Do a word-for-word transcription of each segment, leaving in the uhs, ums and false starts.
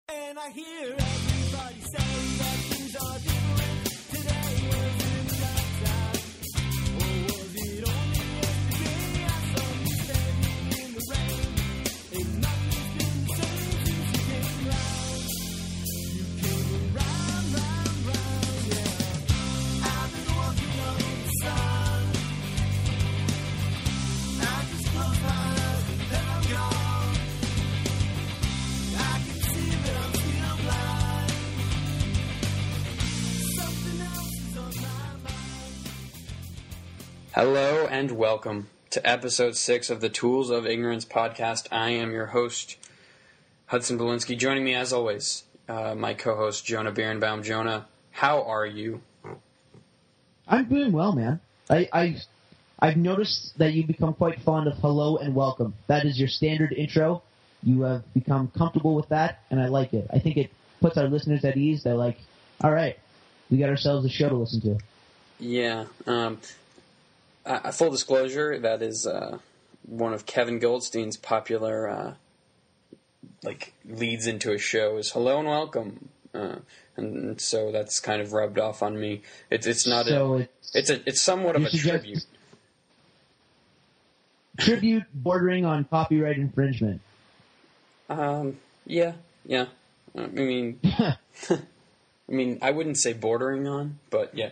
And I hear everybody say that things are different. Today wasn't that time. Or was it only yesterday? I saw you standing in the rain. And nothing's been the same since you came round. You came around, round, round, yeah. I've been walking on the sun. I just close my eyes and then I'm gone. I can see that I'm still blind. Something else is on my mind. Hello and welcome to episode six of the Tools of Ignorance podcast. I am your host, Hudson Belinsky. Joining me as always, uh, my co-host, Jonah Birnbaum. Jonah, how are you? I'm doing well, man. I, I, I've noticed that you become quite fond of hello and welcome. That is your standard intro. You have become comfortable with that, and I like it. I think it puts our listeners at ease. They're like, all right, we got ourselves a show to listen to. Yeah. Um, uh, full disclosure, that is uh, one of Kevin Goldstein's popular uh, like leads into a show is hello and welcome. Uh, and so that's kind of rubbed off on me. It's it's not So a, it's, it's a it's somewhat of you a suggest- tribute. tribute bordering on copyright infringement. Um, yeah, yeah. I mean, I mean, I wouldn't say bordering on, but yeah.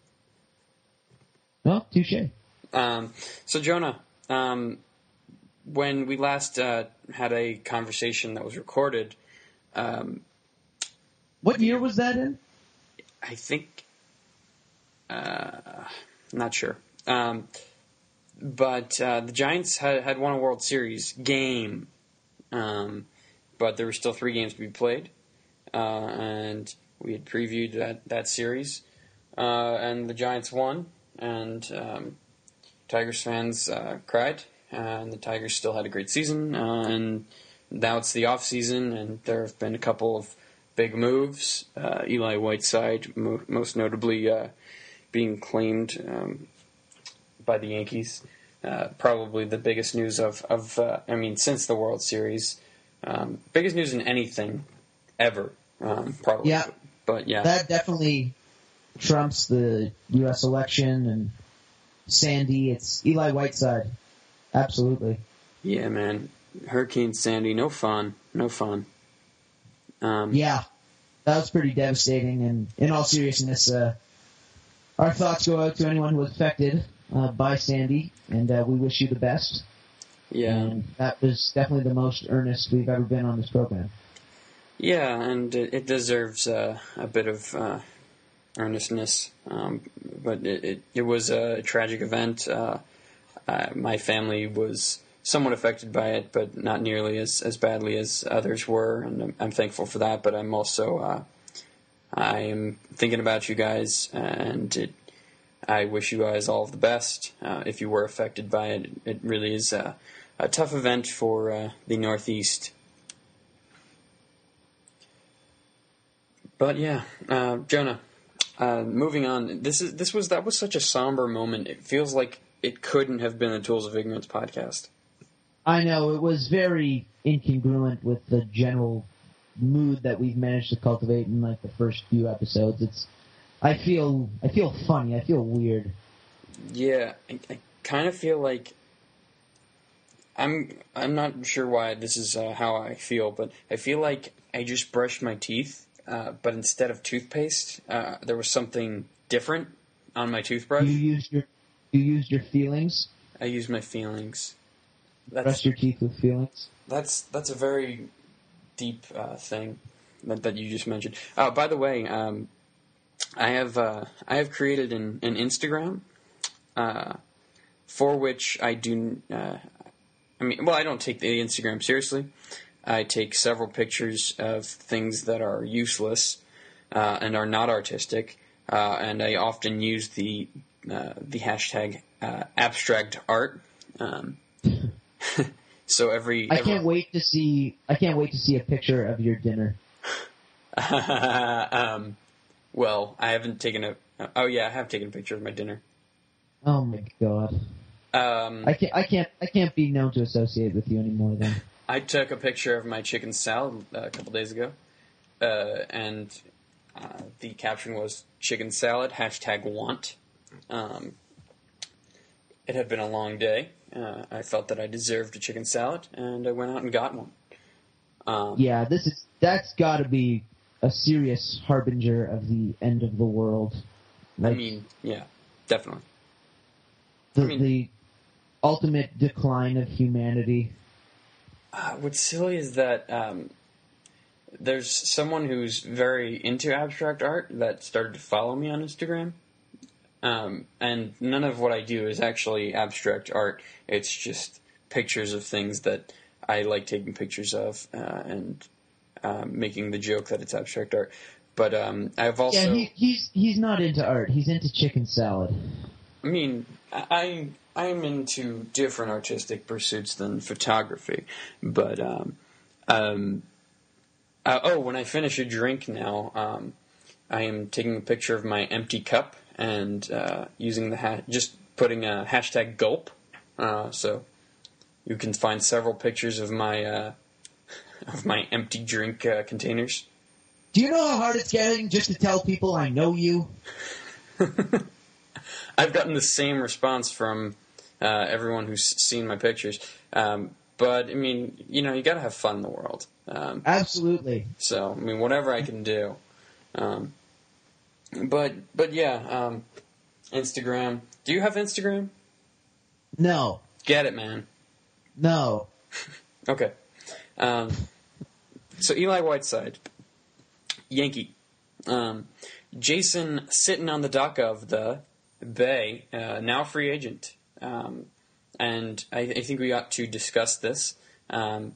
Well, touche. Um, so Jonah, um, when we last uh, had a conversation that was recorded, um, What year was that in? I think, uh, not sure. Um, but uh, the Giants had, had won a World Series game, um, but there were still three games to be played, uh, and we had previewed that, that series, uh, and the Giants won, and um, Tigers fans uh, cried, and the Tigers still had a great season, uh, and now it's the off season, and there have been a couple of big moves. Uh, Eli Whiteside, mo- most notably, uh, being claimed um, by the Yankees. Uh, probably the biggest news of, of uh, I mean, since the World Series. Um, biggest news in anything ever, um, probably. Yeah. But yeah. That definitely trumps the U S election and Sandy. It's Eli Whiteside. Absolutely. Yeah, man. Hurricane Sandy, no fun. No fun. Um, Yeah, that was pretty devastating. And in all seriousness, uh, our thoughts go out to anyone who was affected uh, by Sandy, and uh, we wish you the best. Yeah. And that was definitely the most earnest we've ever been on this program. Yeah, and it, it deserves uh, a bit of uh, earnestness, um, but it, it, it was a tragic event. Uh, uh, my family was somewhat affected by it, but not nearly as, as badly as others were, and I'm, I'm thankful for that. But I'm also uh, I am thinking about you guys, and it, I wish you guys all of the best. Uh, if you were affected by it, it really is a, a tough event for uh, the Northeast. But yeah, uh, Jonah. Uh, moving on. This is this was that was such a somber moment. It feels like it couldn't have been the Tools of Ignorance podcast. I know, it was very incongruent with the general mood that we've managed to cultivate in like the first few episodes. It's, I feel, I feel funny. I feel weird. Yeah, I, I kind of feel like I'm. I'm not sure why this is uh, how I feel, but I feel like I just brushed my teeth, uh, but instead of toothpaste, uh, there was something different on my toothbrush. You used your, you used your feelings. I used my feelings. Brush That's your teeth with feelings. that's that's a very deep uh, thing that, that you just mentioned. Uh, by the way, um, I have uh, I have created an, an Instagram uh, for which I do. Uh, I mean, well, I don't take the Instagram seriously. I take several pictures of things that are useless uh, and are not artistic, uh, and I often use the uh, the hashtag uh, abstract art. Um, so every, I every can't wait to see. I can't wait to see a picture of your dinner. um, well, I haven't taken a. Oh yeah, I have taken a picture of my dinner. Oh my god! Um, I can't. I can't. I can't be known to associate with you anymore. Then I took a picture of my chicken salad uh, a couple days ago. uh, and uh, the caption was chicken salad, hashtag want. Um, it had been a long day. Uh, I felt that I deserved a chicken salad, and I went out and got one. Um, Yeah, this is that's got to be a serious harbinger of the end of the world. I Like, mean, yeah, definitely. the, I mean- the ultimate decline of humanity. Uh, what's silly is that um, there's someone who's very into abstract art that started to follow me on Instagram. Um, and none of what I do is actually abstract art. It's just pictures of things that I like taking pictures of uh, and um, making the joke that it's abstract art. But um, I've also... Yeah, he, he's he's not into art. He's into chicken salad. I mean, I I'm into different artistic pursuits than photography, but um, um, uh, oh, when I finish a drink now, um, I am taking a picture of my empty cup and uh, using the ha- just putting a hashtag gulp, uh, so you can find several pictures of my uh, of my empty drink uh, containers. Do you know how hard it's getting just to tell people I know you? I've gotten the same response from uh, everyone who's seen my pictures. Um, but, I mean, you know, you got to have fun in the world. Um, Absolutely. so, I mean, whatever I can do. Um, but, but yeah, um, Instagram. Do you have Instagram? No. Get it, man. No. Okay. Um, so, Eli Whiteside, Yankee. Um, Jason sitting on the dock of the Bay, uh, now free agent. Um, and I, I think we ought to discuss this. Um,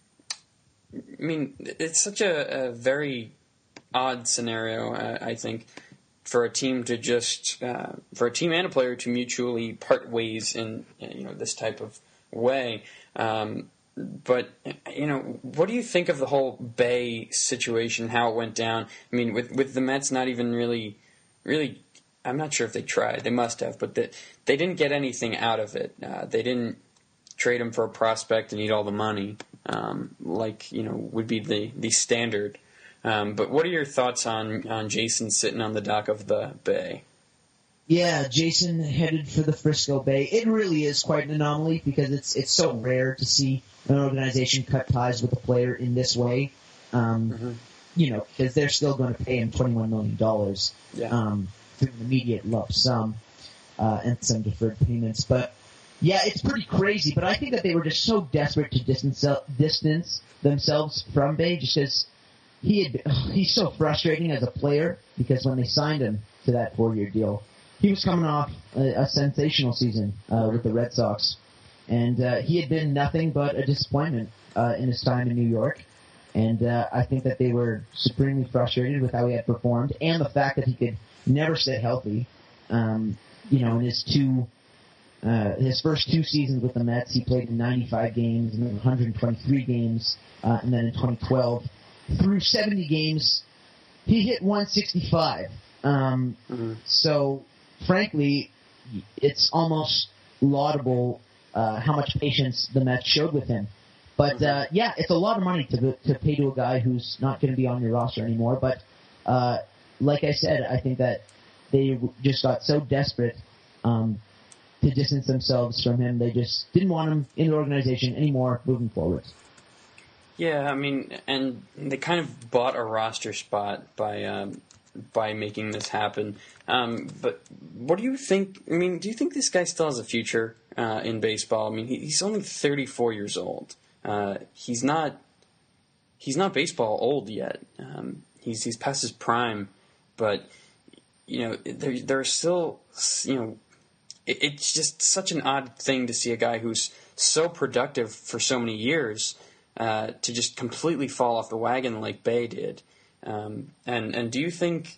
I mean, it's such a, a very odd scenario, uh, I think, for a team to just, uh, for a team and a player to mutually part ways in, you know, this type of way. Um, But, you know, what do you think of the whole Bay situation, how it went down? I mean, with with the Mets not even really, really, I'm not sure if they tried. They must have, but the, they didn't get anything out of it. Uh, they didn't trade him for a prospect and eat all the money, um, like, you know, would be the, the standard. Um, but what are your thoughts on, on Jason sitting on the dock of the Bay? Yeah, Jason headed for the Frisco Bay. It really is quite an anomaly because it's it's so rare to see an organization cut ties with a player in this way. Um, Mm-hmm. You know, because they're still going to pay him twenty-one million dollars Yeah. um, through an immediate lump sum uh, and some deferred payments. But yeah, it's pretty crazy. But I think that they were just so desperate to distance distance themselves from Bay, just because he had he's so frustrating as a player. Because when they signed him to that four-year deal, he was coming off a, a sensational season uh, with the Red Sox, and uh, he had been nothing but a disappointment uh, in his time in New York. And uh, I think that they were supremely frustrated with how he had performed, and the fact that he could never stay healthy. Um, you know, in his two, uh, his first two seasons with the Mets, he played in ninety-five games, and then one hundred twenty-three games, uh, and then in twenty twelve, through seventy games, he hit one sixty-five. Um, Mm-hmm. So, frankly, it's almost laudable uh, how much patience the Mets showed with him. But uh, yeah, it's a lot of money to to pay to a guy who's not going to be on your roster anymore. But uh, like I said, I think that they just got so desperate um, to distance themselves from him. They just didn't want him in the organization anymore moving forward. Yeah, I mean, and they kind of bought a roster spot by um, by making this happen. Um, but what do you think? I mean, do you think this guy still has a future uh, in baseball? I mean, he, he's only thirty-four years old. Uh, he's not he's not baseball old yet. Um, he's he's past his prime, but you know, there there are still you know, it, it's just such an odd thing to see a guy who's so productive for so many years uh, to just completely fall off the wagon like Bay did. Um, and and do you think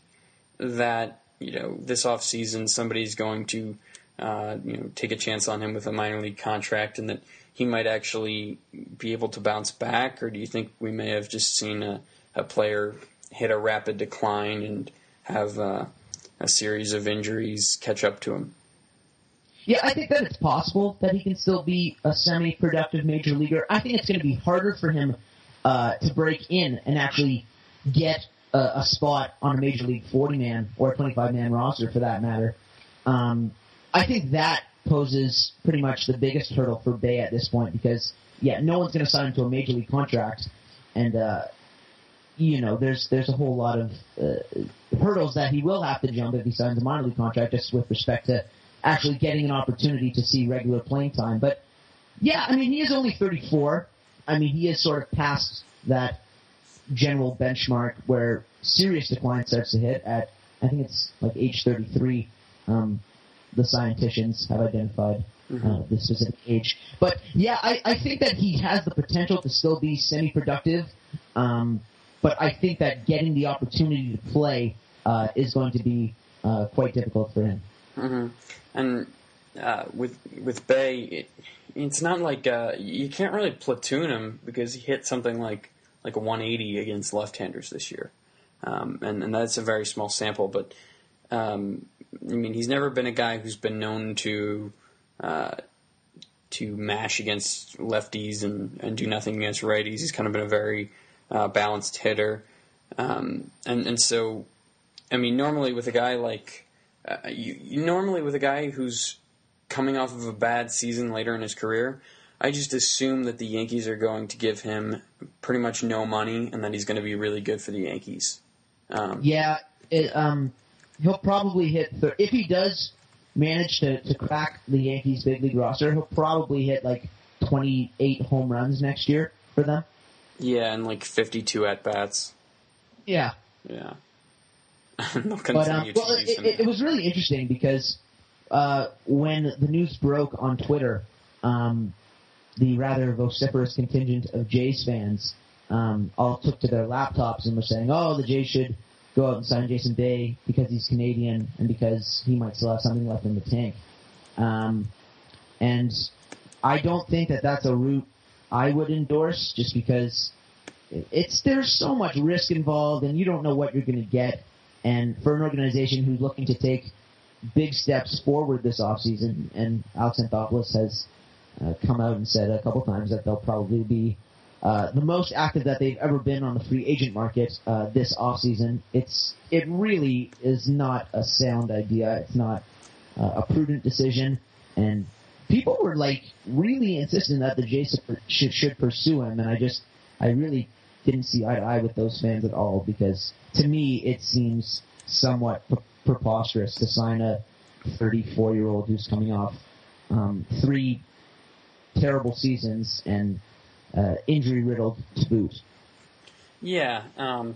that you know this offseason somebody's going to uh, you know take a chance on him with a minor league contract and that he might actually be able to bounce back, or do you think we may have just seen a, a player hit a rapid decline and have uh, a series of injuries catch up to him? Yeah, I think that it's possible that he can still be a semi-productive major leaguer. I think it's going to be harder for him uh, to break in and actually get a, a spot on a Major League forty-man or a twenty-five-man roster for that matter. Um, I think that poses pretty much the biggest hurdle for Bae at this point because, yeah, no one's going to sign him to a Major League contract, and uh, you know, there's there's a whole lot of uh, hurdles that he will have to jump if he signs a minor league contract, just with respect to actually getting an opportunity to see regular playing time. But yeah, I mean, he is only thirty-four. I mean, he is sort of past that general benchmark where serious decline starts to hit at, I think it's like age thirty-three. Um, the scientists have identified mm-hmm. uh, the specific age. But yeah, I, I think that he has the potential to still be semi-productive. Um, but I think that getting the opportunity to play uh, is going to be uh, quite difficult for him. Mm-hmm. And uh, with with Bae, it, it's not like uh, you can't really platoon him because he hit something like like a one eighty against left-handers this year, um, and and that's a very small sample. But um, I mean, he's never been a guy who's been known to uh, to mash against lefties and, and do nothing against righties. He's kind of been a very uh, balanced hitter, um, and and so I mean, normally with a guy like uh, you, you normally with a guy who's coming off of a bad season later in his career, I just assume that the Yankees are going to give him pretty much no money and that he's going to be really good for the Yankees. Um, yeah, it, um, he'll probably hit thir- if he does manage to, to crack the Yankees big league roster, he'll probably hit like twenty-eight home runs next year for them. Yeah, and like fifty-two at bats. Yeah, yeah. They'll continue but um, to well, use it, him it, now. it was really interesting because uh, when the news broke on Twitter, um, the rather vociferous contingent of Jays fans um, all took to their laptops and were saying, "Oh, the Jays should go out and sign Jason Bae because he's Canadian and because he might still have something left in the tank." Um, and I don't think that that's a route I would endorse, just because it's there's so much risk involved, and you don't know what you're going to get. And for an organization who's looking to take big steps forward this offseason, and Alex Anthopoulos has uh, come out and said a couple times that they'll probably be uh, the most active that they've ever been on the free agent market uh, this offseason. It's it really is not a sound idea. It's not uh, a prudent decision, and people were like really insistent that the Jays should should pursue him, and I just I really didn't see eye to eye with those fans at all, because to me it seems somewhat pre- preposterous to sign a thirty-four-year-old who's coming off um, three terrible seasons and uh, injury-riddled to boot. Yeah, um,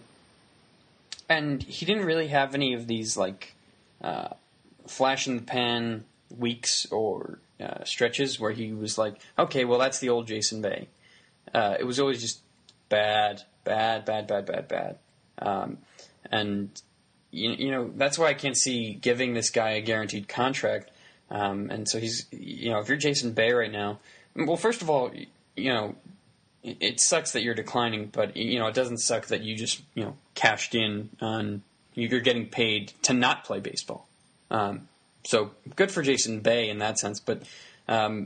and he didn't really have any of these like uh, flash in the pan weeks or uh, stretches where he was like, okay, well that's the old Jason Bae. Uh, it was always just bad, bad, bad, bad, bad, bad. Um, and, you, you know, that's why I can't see giving this guy a guaranteed contract. Um, and so he's, you know, if you're Jason Bae right now, well, first of all, you know, it, it sucks that you're declining, but, you know, it doesn't suck that you just, you know, cashed in on, you're getting paid to not play baseball. Um, so good for Jason Bae in that sense, but, um,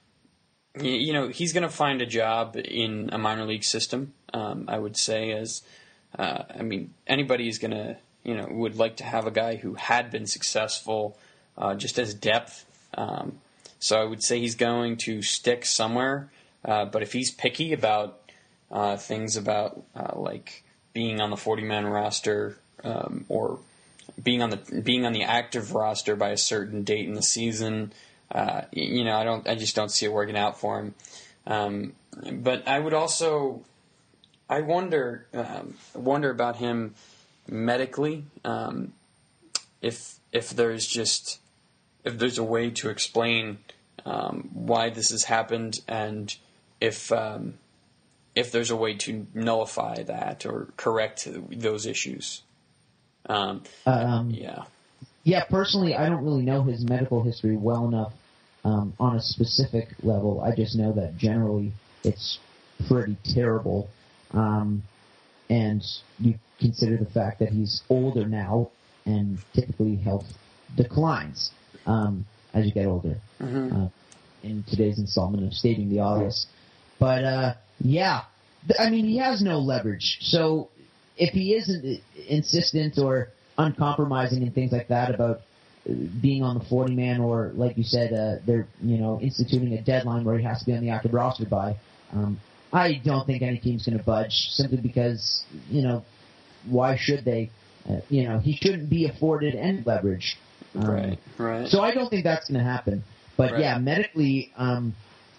you know, he's going to find a job in a minor league system, um, I would say, as, uh, I mean, anybody is going to, you know, would like to have a guy who had been successful uh, just as depth. Um, so I would say he's going to stick somewhere, uh, but if he's picky about uh, things about, uh, like, being on the forty-man roster um, or being on the being on the active roster by a certain date in the season, Uh, you know, I don't. I just don't see it working out for him. Um, but I would also, I wonder, um, wonder about him medically. Um, if if there's just if there's a way to explain um, why this has happened, and if um, if there's a way to nullify that or correct those issues. Um, Um, yeah. Yeah, personally, I don't really know his medical history well enough um, on a specific level. I just know that generally it's pretty terrible. Um, and you consider the fact that he's older now, and typically health declines um, as you get older. Mm-hmm. Uh, in today's installment of Stating the Obvious. But, uh, yeah, I mean, he has no leverage. So if he isn't insistent or uncompromising and things like that about uh, being on the forty man, or like you said, uh, they're you know instituting a deadline where he has to be on the active roster by. Um, I don't think any team's going to budge simply because you know why should they? Uh, you know he shouldn't be afforded any leverage. Um, Right, right. So I don't think that's going to happen. But Right. yeah, medically, um,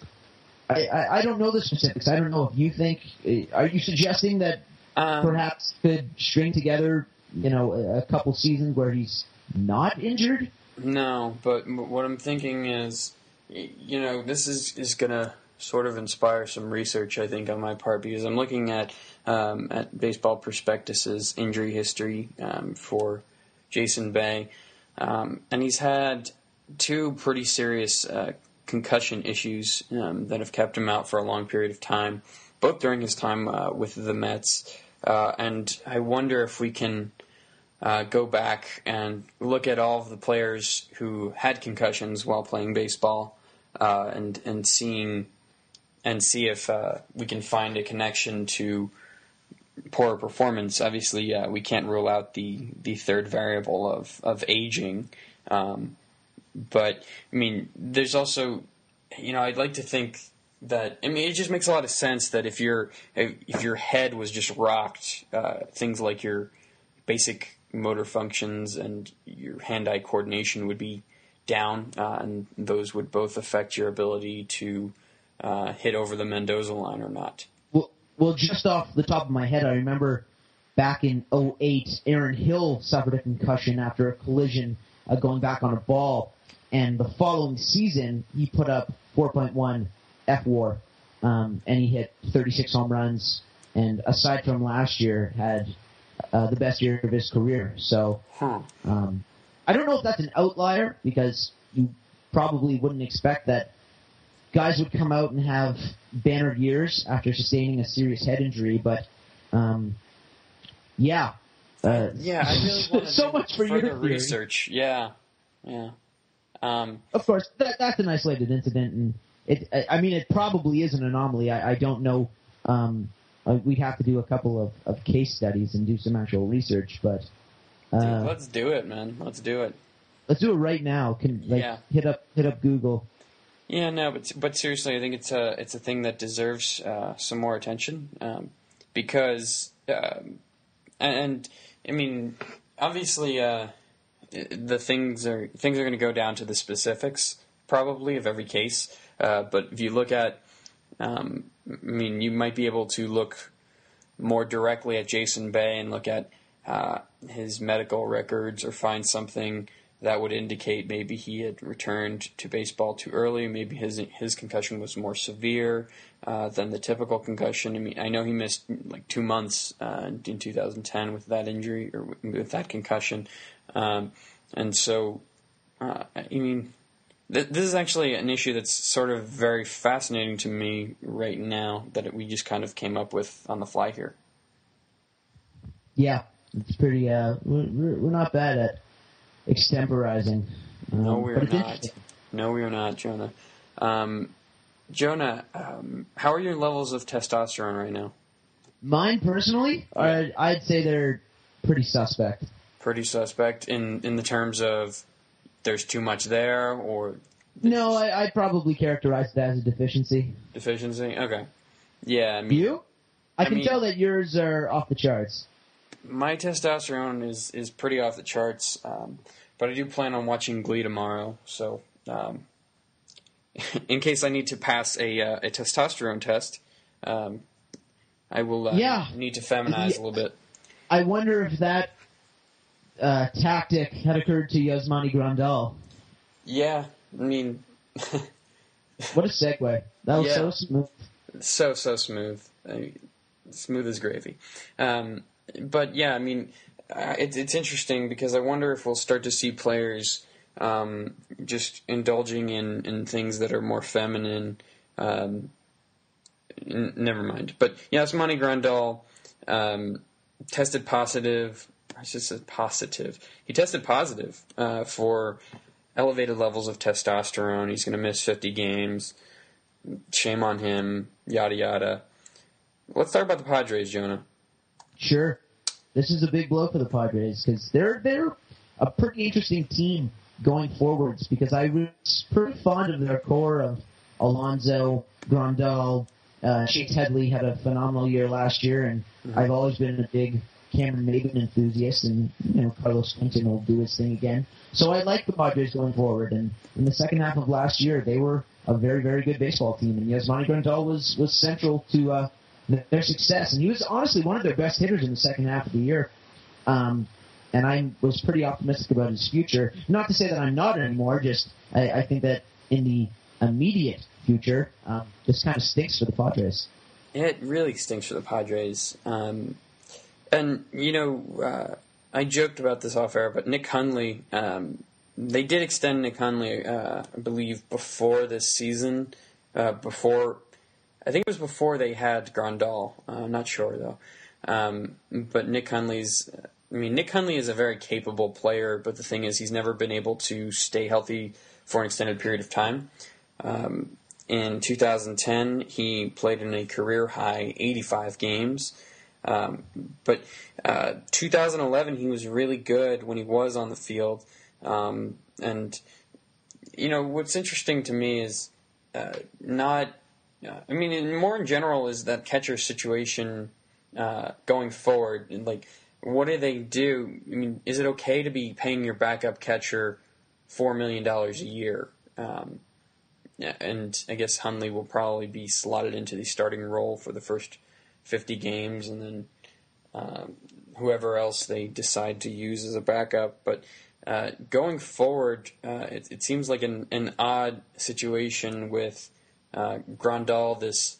I, I, I don't know the specifics. I don't know if you think. uh, Are you suggesting that Um, perhaps could string together, you know, a, a couple seasons where he's not injured? No, but m- what I'm thinking is, y- you know, this is, is going to sort of inspire some research, I think, on my part, because I'm looking at um, at Baseball Prospectus's injury history um, for Jason Bay, um, and he's had two pretty serious uh, concussion issues um, that have kept him out for a long period of time, both during his time uh, with the Mets. Uh, and I wonder if we can uh, go back and look at all of the players who had concussions while playing baseball, uh, and and seeing and see if uh, we can find a connection to poor performance. Obviously, uh, we can't rule out the, the third variable of of aging. Um, But, I mean, there's also, you know, I'd like to think that, I mean, it just makes a lot of sense that if your if your head was just rocked, uh, things like your basic motor functions and your hand-eye coordination would be down, uh, and those would both affect your ability to uh, hit over the Mendoza line or not. Well, well, just off the top of my head, I remember back in oh eight, Aaron Hill suffered a concussion after a collision uh, going back on a ball. And the following season, he put up four point one F W A R, um, and he hit thirty-six home runs. And aside from last year, had uh, the best year of his career. So Huh. um, I don't know if that's an outlier, because you probably wouldn't expect that guys would come out and have bannered years after sustaining a serious head injury. But um, yeah, uh, Yeah, I really want to so do much for further your theory. research. Yeah, yeah. Um, Of course, that, that's an isolated incident, and it. I, I mean, it probably is an anomaly. I, I don't know. Um, uh, we'd have to do a couple of, of case studies and do some actual research, but uh, dude, let's do it, man. Let's do it. let's do it right now. Can like Yeah. hit up hit up Google. Yeah, no, but but seriously, I think it's a it's a thing that deserves uh, some more attention, um, because um, and, and I mean, obviously, uh, the things are things are going to go down to the specifics probably of every case. Uh, but if you look at, um, I mean, you might be able to look more directly at Jason Bay and look at uh, his medical records, or find something that would indicate maybe he had returned to baseball too early. Maybe his his concussion was more severe uh, than the typical concussion. I mean, I know he missed like two months uh, in two thousand ten with that injury, or with that concussion, um, and so uh, I mean, th- this is actually an issue that's sort of very fascinating to me right now, that we just kind of came up with on the fly here. Yeah, it's pretty. Uh, we're, we're not bad at extemporizing. Um, No, we but are it's not. interesting. No, we are not, Jonah. Um, Jonah, um, how are your levels of testosterone right now? Mine personally, are, I'd say they're pretty suspect. Pretty suspect in, in the terms of there's too much there, or No, I, I'd probably characterize it as a deficiency. deficiency? Okay. Yeah, I mean, You? I, I can mean- tell that yours are off the charts. my testosterone is, is pretty off the charts, um, but I do plan on watching Glee tomorrow, so um, in case I need to pass a, uh, a testosterone test, um, I will uh, Yeah. need to feminize a little bit. I wonder if that uh, tactic had occurred to Yasmani Grandal. Yeah, I mean, What a segue. That was Yeah. so smooth. so, so smooth. I mean, smooth as gravy. Um, but yeah, I mean, uh, it's it's interesting because I wonder if we'll start to see players um, just indulging in, in things that are more feminine. Um, n- never mind. But yeah, Yasmani Grandal um, tested positive. I just said positive. He tested positive uh, for elevated levels of testosterone. He's going to miss fifty games. Shame on him. Yada yada. Let's talk about the Padres, Jonah. Sure. this is a big blow for the Padres because they're they're a pretty interesting team going forwards. Because I was pretty fond of their core of Alonso, Grandal, uh, Chase Headley had a phenomenal year last year, and Mhm. I've always been a big Cameron Maybin enthusiast, and you know Carlos Quinton will do his thing again. So I like the Padres going forward, and in the second half of last year, they were a very, very good baseball team, and Yasmani Grandal was was central to uh, their success, and he was honestly one of their best hitters in the second half of the year. Um, and I was pretty optimistic about his future. Not to say that I'm not anymore, just I, I think that in the immediate future, um, this kind of stinks for the Padres. It really stinks for the Padres. Um, and, you know, uh, I joked about this off air, but Nick Hundley, um, they did extend Nick Hundley, uh, I believe, before this season. Uh, before, I think it was before they had Grandal. Uh, I'm not sure, though. Um, but Nick Hundley's, I mean, Nick Hundley is a very capable player, but the thing is he's never been able to stay healthy for an extended period of time. Um, in two thousand ten, he played in a career-high eighty-five games. Um, but uh, two thousand eleven, he was really good when he was on the field. Um, and, you know, what's interesting to me is uh, not, uh, I mean, in, more in general is that catcher situation uh, going forward. And, like, what do they do? I mean, is it okay to be paying your backup catcher four million dollars a year? Um, yeah, and I guess Hundley will probably be slotted into the starting role for the first fifty games, and then um, whoever else they decide to use as a backup. But uh, going forward, uh, it, it seems like an, an odd situation with uh, Grandal, this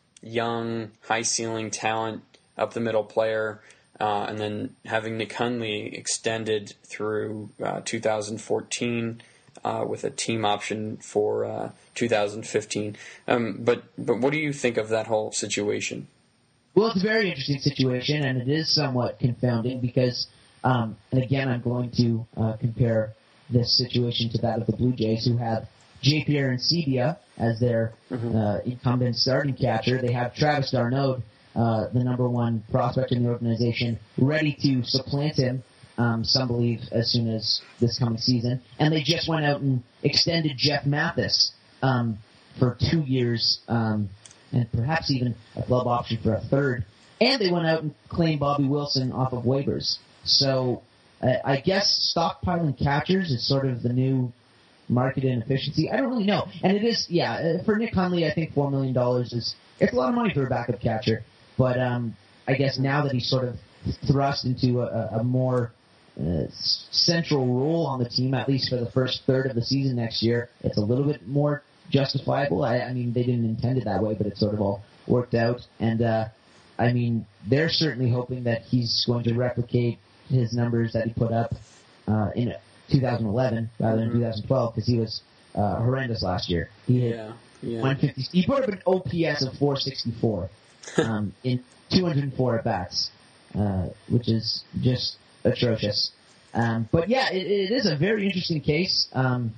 young, high-ceiling talent, up-the-middle player, uh, and then having Nick Hundley extended through uh, two thousand fourteen uh, with a team option for uh, two thousand fifteen. Um, but but what do you think of that whole situation? Well, it's a very interesting situation, and it is somewhat confounding because, um, and again, I'm going to uh, compare this situation to that of the Blue Jays, who have J P Arancibia as their Mhm. uh, incumbent starting catcher. They have Travis d'Arnaud, uh, the number one prospect in the organization, ready to supplant him, um, some believe, as soon as this coming season. And they just went out and extended Jeff Mathis um, for two years, um, and perhaps even a club option for a third. And they went out and claimed Bobby Wilson off of waivers. So uh, I guess stockpiling catchers is sort of the new market inefficiency. I don't really know. And it is, yeah, uh, for Nick Hundley, I think four million dollars is, it's a lot of money for a backup catcher. But um, I guess now that he's sort of thrust into a, a more uh, central role on the team, at least for the first third of the season next year, it's a little bit more justifiable. I, I mean, they didn't intend it that way, but it sort of all worked out. And, uh, I mean, they're certainly hoping that he's going to replicate his numbers that he put up uh, in two thousand eleven rather than Mm-hmm. two thousand twelve, because he was uh, horrendous last year. He hit Yeah, yeah. one fifty. He put up an O P S of four sixty-four um, in two hundred four at bats, uh, which is just atrocious. Um, but yeah, it, it is a very interesting case. Um,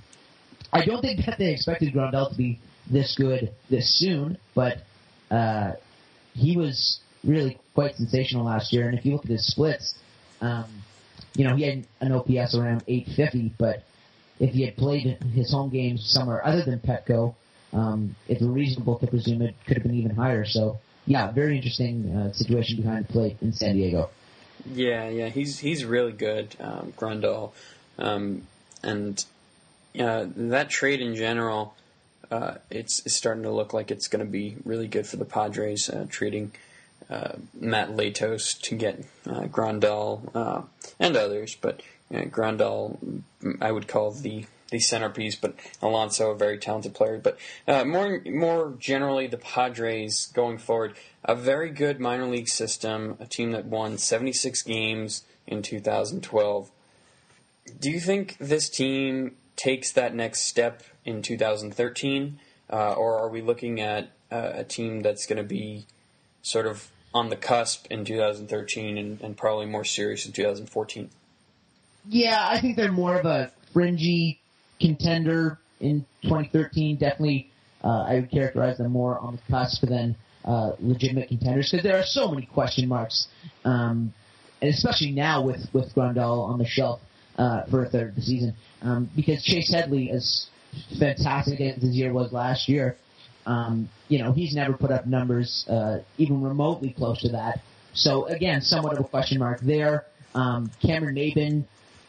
I don't think that they expected Grandal to be this good this soon, but uh, he was really quite sensational last year. And if you look at his splits, um, you know, he had an O P S around eight fifty, but if he had played his home games somewhere other than Petco, um, it's reasonable to presume it could have been even higher. So, yeah, very interesting uh, situation behind the plate in San Diego. Yeah, yeah, he's he's really good, um, Grandal, um, and uh, that trade in general, uh, it's, it's starting to look like it's going to be really good for the Padres, uh, trading uh, Matt Latos to get uh, Grandal uh, and others, but uh, Grandal I would call the the centerpiece, but Alonso a very talented player. But uh, more more generally, the Padres going forward, a very good minor league system, a team that won seventy-six games in two thousand twelve. Do you think this team takes that next step in two thousand thirteen, uh, or are we looking at uh, a team that's going to be sort of on the cusp in two thousand thirteen and, and probably more serious in two thousand fourteen? Yeah, I think they're more of a fringy contender in twenty thirteen. Definitely, uh, I would characterize them more on the cusp than uh, legitimate contenders, because there are so many question marks. Um, and especially now with, with Grandal on the shelf uh, for a third of the season, um, because Chase Headley, as fantastic as his year was last year, um, you know, he's never put up numbers uh, even remotely close to that. So again, somewhat of a question mark there. Um, Cameron Maben,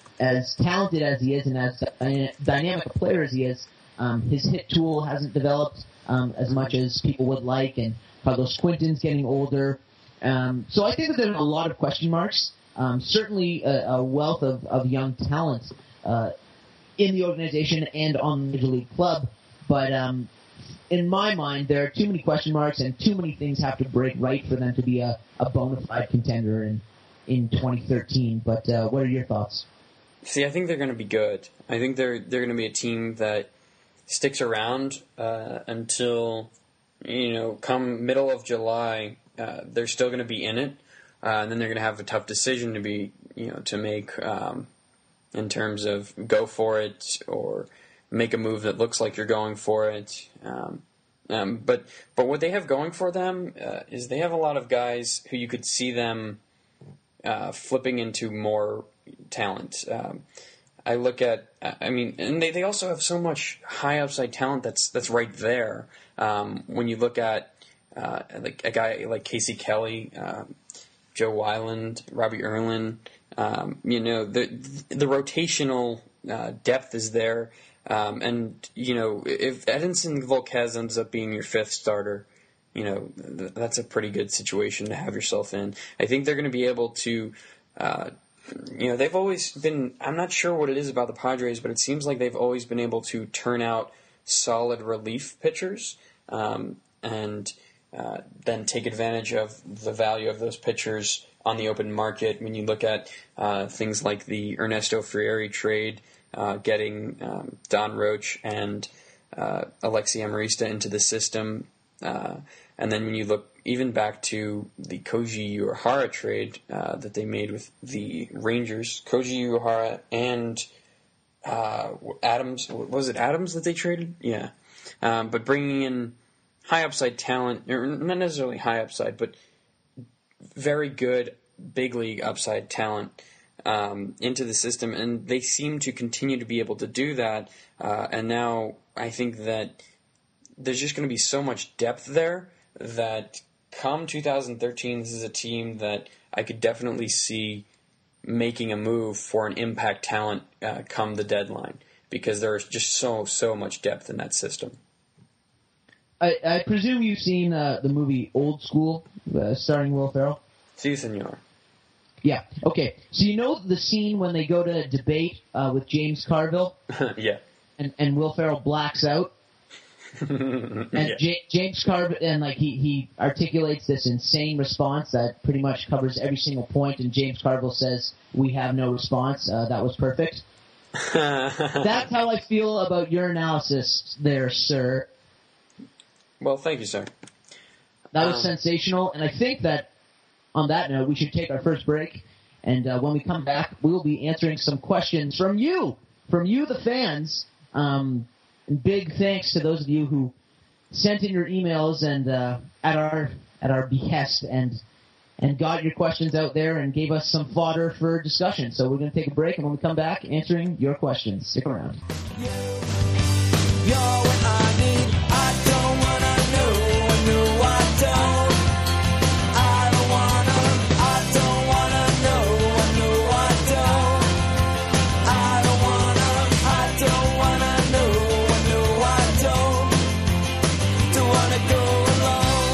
as talented as he is and as a dynamic a player as he is, um, his hit tool hasn't developed um, as much as people would like, and Carlos Quinton's getting older. Um, so I think that there's a lot of question marks. Um, certainly a, a wealth of, of young talent uh, in the organization and on the Major League club. But um, in my mind, there are too many question marks and too many things have to break right for them to be a, a bona fide contender in, in twenty thirteen. But uh, what are your thoughts? See, I think they're going to be good. I think they're they're going to be a team that sticks around uh, until, you know, come middle of July. Uh, they're still going to be in it, uh, and then they're going to have a tough decision to be, you know, to make um, in terms of go for it or make a move that looks like you're going for it. Um, um, but but what they have going for them uh, is they have a lot of guys who you could see them uh, flipping into more talent. Um, I look at, I mean, and they, they also have so much high upside talent that's that's right there. Um, when you look at uh, like a guy like Casey Kelly, um, Joe Weiland, Robbie Erlin, um, you know, the the rotational uh, depth is there. Um, and, you know, if Edinson Volquez ends up being your fifth starter, you know, th- that's a pretty good situation to have yourself in. I think they're going to be able to, uh, you know, they've always been, I'm not sure what it is about the Padres, but it seems like they've always been able to turn out solid relief pitchers um, and uh, then take advantage of the value of those pitchers on the open market. When you look at uh, things like the Ernesto Frieri trade, uh, getting um, Don Roach and uh, Alexi Amarista into the system, uh, and then when you look even back to the Koji Uehara trade uh, that they made with the Rangers, Koji Uehara and uh, Adams, was it Adams that they traded? Yeah. Um, but bringing in high upside talent, or not necessarily high upside, but very good big league upside talent um, into the system, and they seem to continue to be able to do that. Uh, and now I think that there's just going to be so much depth there that come two thousand thirteen, this is a team that I could definitely see making a move for an impact talent uh, come the deadline, because there's just so, so much depth in that system. I, I presume you've seen uh, the movie Old School, uh, starring Will Ferrell? Si, senor. Yeah. Okay. So you know the scene when they go to debate uh, with James Carville? Yeah. And, and Will Ferrell blacks out? And yeah. J- James Carville, and like he, he articulates this insane response that pretty much covers every single point, and James Carville says, "We have no response. Uh, that was perfect." That's how I feel about your analysis there, sir. Well, thank you, sir. That was Um, sensational, and I think that on that note, we should take our first break, and uh, when we come back, we will be answering some questions from you, from you, the fans. Um, and big thanks to those of you who sent in your emails and uh, at our at our behest and and got your questions out there and gave us some fodder for discussion. So we're going to take a break, and when we come back, answering your questions. Stick around. You're what I need. I don't wanna know. No, I don't. I don't wanna. I don't wanna know. No, I don't. I don't wanna. I don't wanna know. No, I don't. Don't wanna go alone.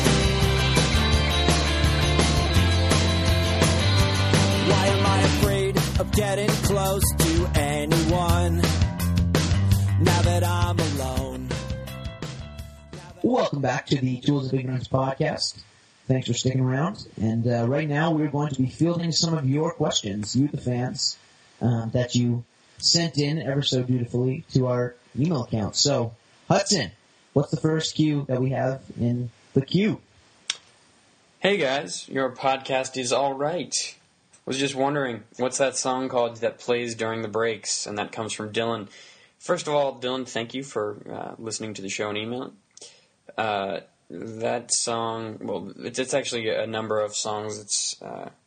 Why am I afraid of getting close to anyone? Now that I'm alone. Welcome back to the Tools of Ignorance podcast. Thanks for sticking around. And uh, right now we're going to be fielding some of your questions, you the fans, um, that you sent in ever so dutifully to our email account. So, Hudson, what's the first cue that we have in the queue? Hey guys, your podcast is all right. Was just wondering, what's that song called that plays during the breaks? And that comes from Dylan. First of all, Dylan, thank you for uh, listening to the show and emailing. Uh, that song, well, it's, it's actually a number of songs. It's uh,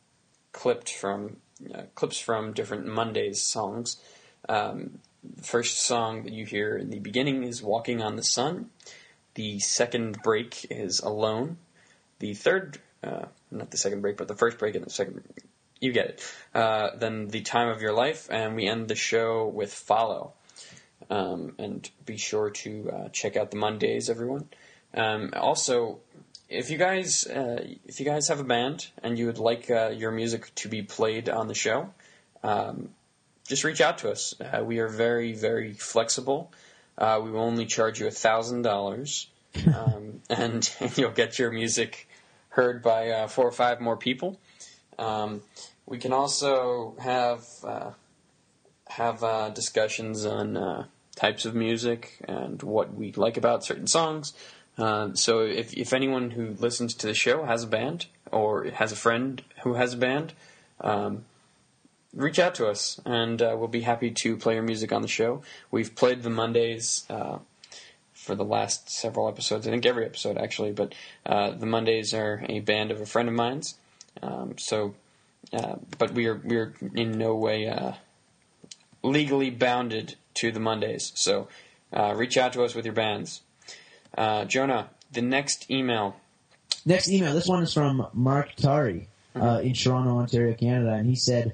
clipped from uh, clips from different Mondays songs. Um, the first song that you hear in the beginning is "Walking on the Sun." The second break is "Alone." The third, uh, not the second break, but the first break and the second. You get it. Uh, then "The Time of Your Life," and we end the show with "Follow." Um, and be sure to uh, check out the Mondays, everyone. Um, also, if you guys uh, if you guys have a band and you would like uh, your music to be played on the show, um, just reach out to us. Uh, we are very, very flexible. Uh, we will only charge you a thousand dollars, um, and you'll get your music heard by uh, four or five more people. Um, we can also have uh, have uh, discussions on uh, types of music and what we like about certain songs. Uh, so if if anyone who listens to the show has a band or has a friend who has a band, um, reach out to us and uh, we'll be happy to play your music on the show. We've played the Mondays uh, for the last several episodes, I think every episode actually, but uh, the Mondays are a band of a friend of mine's. Um, so, uh, but we are we are in no way uh, legally bounded to the Mondays. So, uh, reach out to us with your bands. Uh, Jonah, the next email. Next email. This one is from Mark Tari uh, in Toronto, Ontario, Canada, and he said,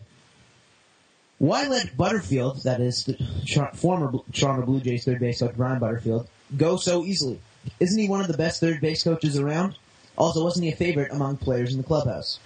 "Why let Butterfield, that is the tr- former Bl- Toronto Blue Jays third base coach Brian Butterfield, go so easily? Isn't he one of the best third base coaches around? Also, wasn't he a favorite among players in the clubhouse?"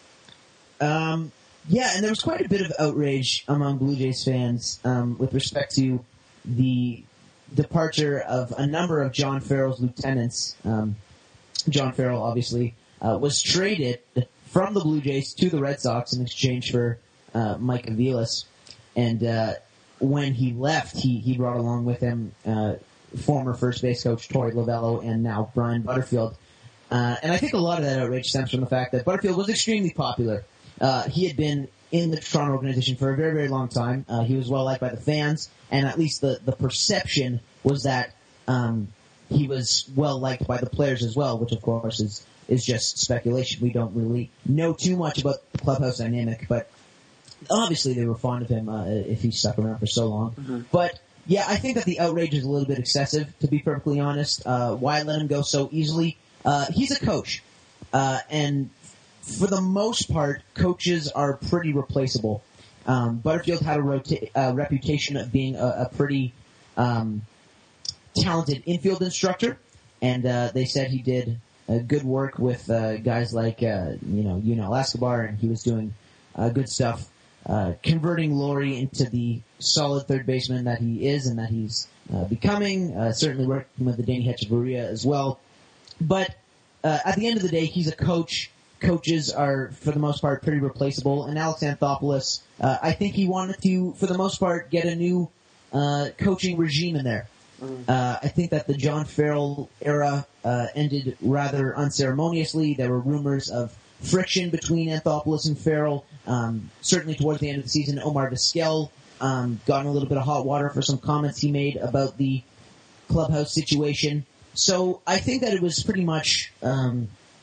Um, yeah, and there was quite a bit of outrage among Blue Jays fans um, with respect to the departure of a number of John Farrell's lieutenants. Um, John Farrell, obviously, uh, was traded from the Blue Jays to the Red Sox in exchange for uh, Mike Aviles. And uh, when he left, he, he brought along with him uh, former first base coach Torey Lovello and now Brian Butterfield. Uh, and I think a lot of that outrage stems from the fact that Butterfield was extremely popular. Uh, he had been in the Toronto organization for a very, very long time. Uh, he was well liked by the fans, and at least the, the perception was that um, he was well liked by the players as well, which of course is, is just speculation. We don't really know too much about the clubhouse dynamic, but obviously they were fond of him uh, if he stuck around for so long. Mm-hmm. But yeah, I think that the outrage is a little bit excessive, to be perfectly honest. Uh, why let him go so easily? Uh, he's a coach, uh, and for the most part, coaches are pretty replaceable. Um, Butterfield had a rota- uh, reputation of being a, a pretty um, talented infield instructor, and uh, they said he did uh, good work with uh, guys like uh, you know Yunel Escobar, and he was doing uh, good stuff, uh, converting Laurie into the solid third baseman that he is and that he's uh, becoming. Uh, certainly working with the Danny Hechavarria as well. But uh, at the end of the day, he's a coach. Coaches are, for the most part, pretty replaceable. And Alex Anthopoulos, uh, I think he wanted to, for the most part, get a new uh, coaching regime in there. Mm. Uh, I think that the John Farrell era uh, ended rather unceremoniously. There were rumors of friction between Anthopoulos and Farrell. Um, certainly towards the end of the season, Omar Vizquel um, got in a little bit of hot water for some comments he made about the clubhouse situation. So I think that it was pretty much um,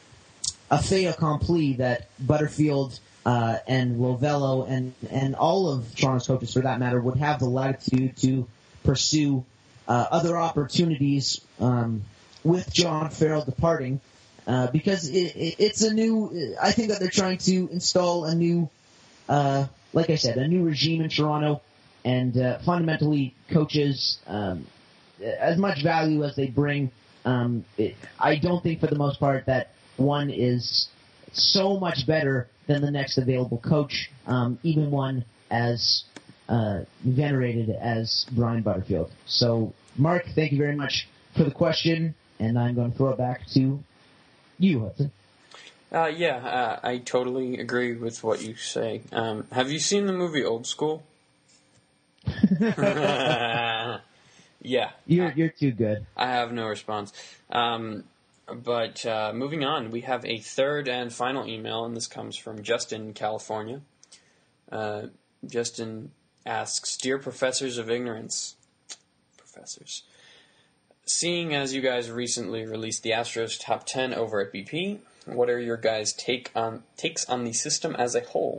a fait accompli that Butterfield uh, and Lovello and, and all of Toronto's coaches, for that matter, would have the latitude to pursue uh, other opportunities um, with John Farrell departing, uh, because it, it, it's a new. I think that they're trying to install a new, uh, like I said, a new regime in Toronto, and uh, fundamentally, coaches, um, as much value as they bring. Um, it, I don't think, for the most part, that one is so much better than the next available coach, um, even one as uh, venerated as Brian Butterfield. So, Mark, thank you very much for the question, and I'm going to throw it back to you, Hudson. Uh, yeah, uh, I totally agree with what you say. Um, have you seen the movie Old School? Yeah. You're you're too good. I have no response. Um, but uh, moving on, we have a third and final email, and this comes from Justin, California. Uh, Justin asks, "Dear Professors of Ignorance, Professors, seeing as you guys recently released the Astros top ten over at B P, what are your guys' take on takes on the system as a whole?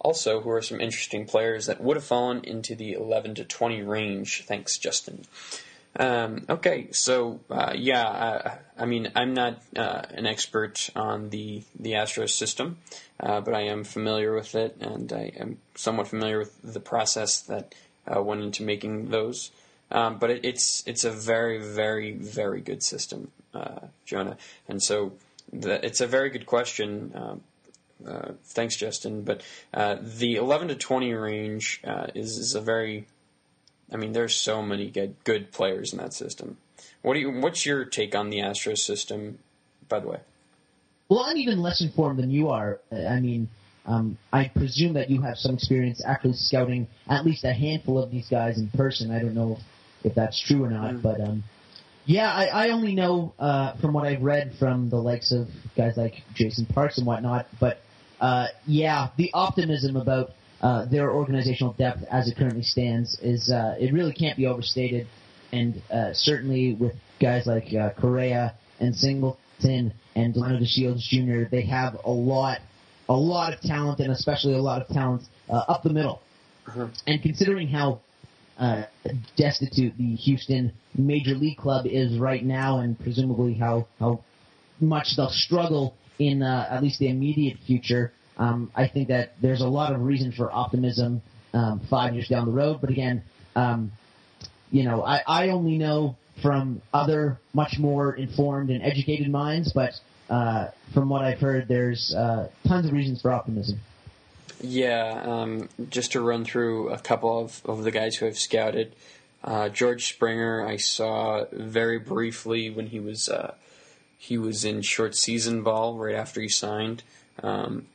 also who are some interesting players that would have fallen into the eleven to twenty range. Thanks, Justin. Um, okay, so uh, yeah, I, I mean, I'm not uh, an expert on the the Astros system, uh, but I am familiar with it, and I am somewhat familiar with the process that uh, went into making those. Um, but it, it's it's a very, very, very good system, uh, Jonah, and so the, it's a very good question. Um, uh, thanks, Justin. But uh, the eleven to twenty range uh, is is a very I mean, there's so many good good players in that system. What do you? What's your take on the Astros system, by the way? Well, I'm even less informed than you are. I mean, um, I presume that you have some experience actually scouting at least a handful of these guys in person. I don't know if, if that's true or not, mm. but um, yeah, I, I only know uh, from what I've read from the likes of guys like Jason Parks and whatnot. But uh, yeah, the optimism about Uh, their organizational depth as it currently stands is uh, it really can't be overstated, and uh, certainly with guys like uh, Correa and Singleton and Delano DeShields Junior, they have a lot, a lot of talent, and especially a lot of talent uh, up the middle. Uh-huh. And considering how uh, destitute the Houston Major League Club is right now, and presumably how how much they'll struggle in uh, at least the immediate future. Um, I think that there's a lot of reason for optimism um, five years down the road. But again, um, you know, I, I only know from other much more informed and educated minds, but uh, from what I've heard, there's uh, tons of reasons for optimism. Yeah, um, just to run through a couple of, of the guys who I've scouted. Uh, George Springer, I saw very briefly when he was uh, he was in short season ball right after he signed. Um,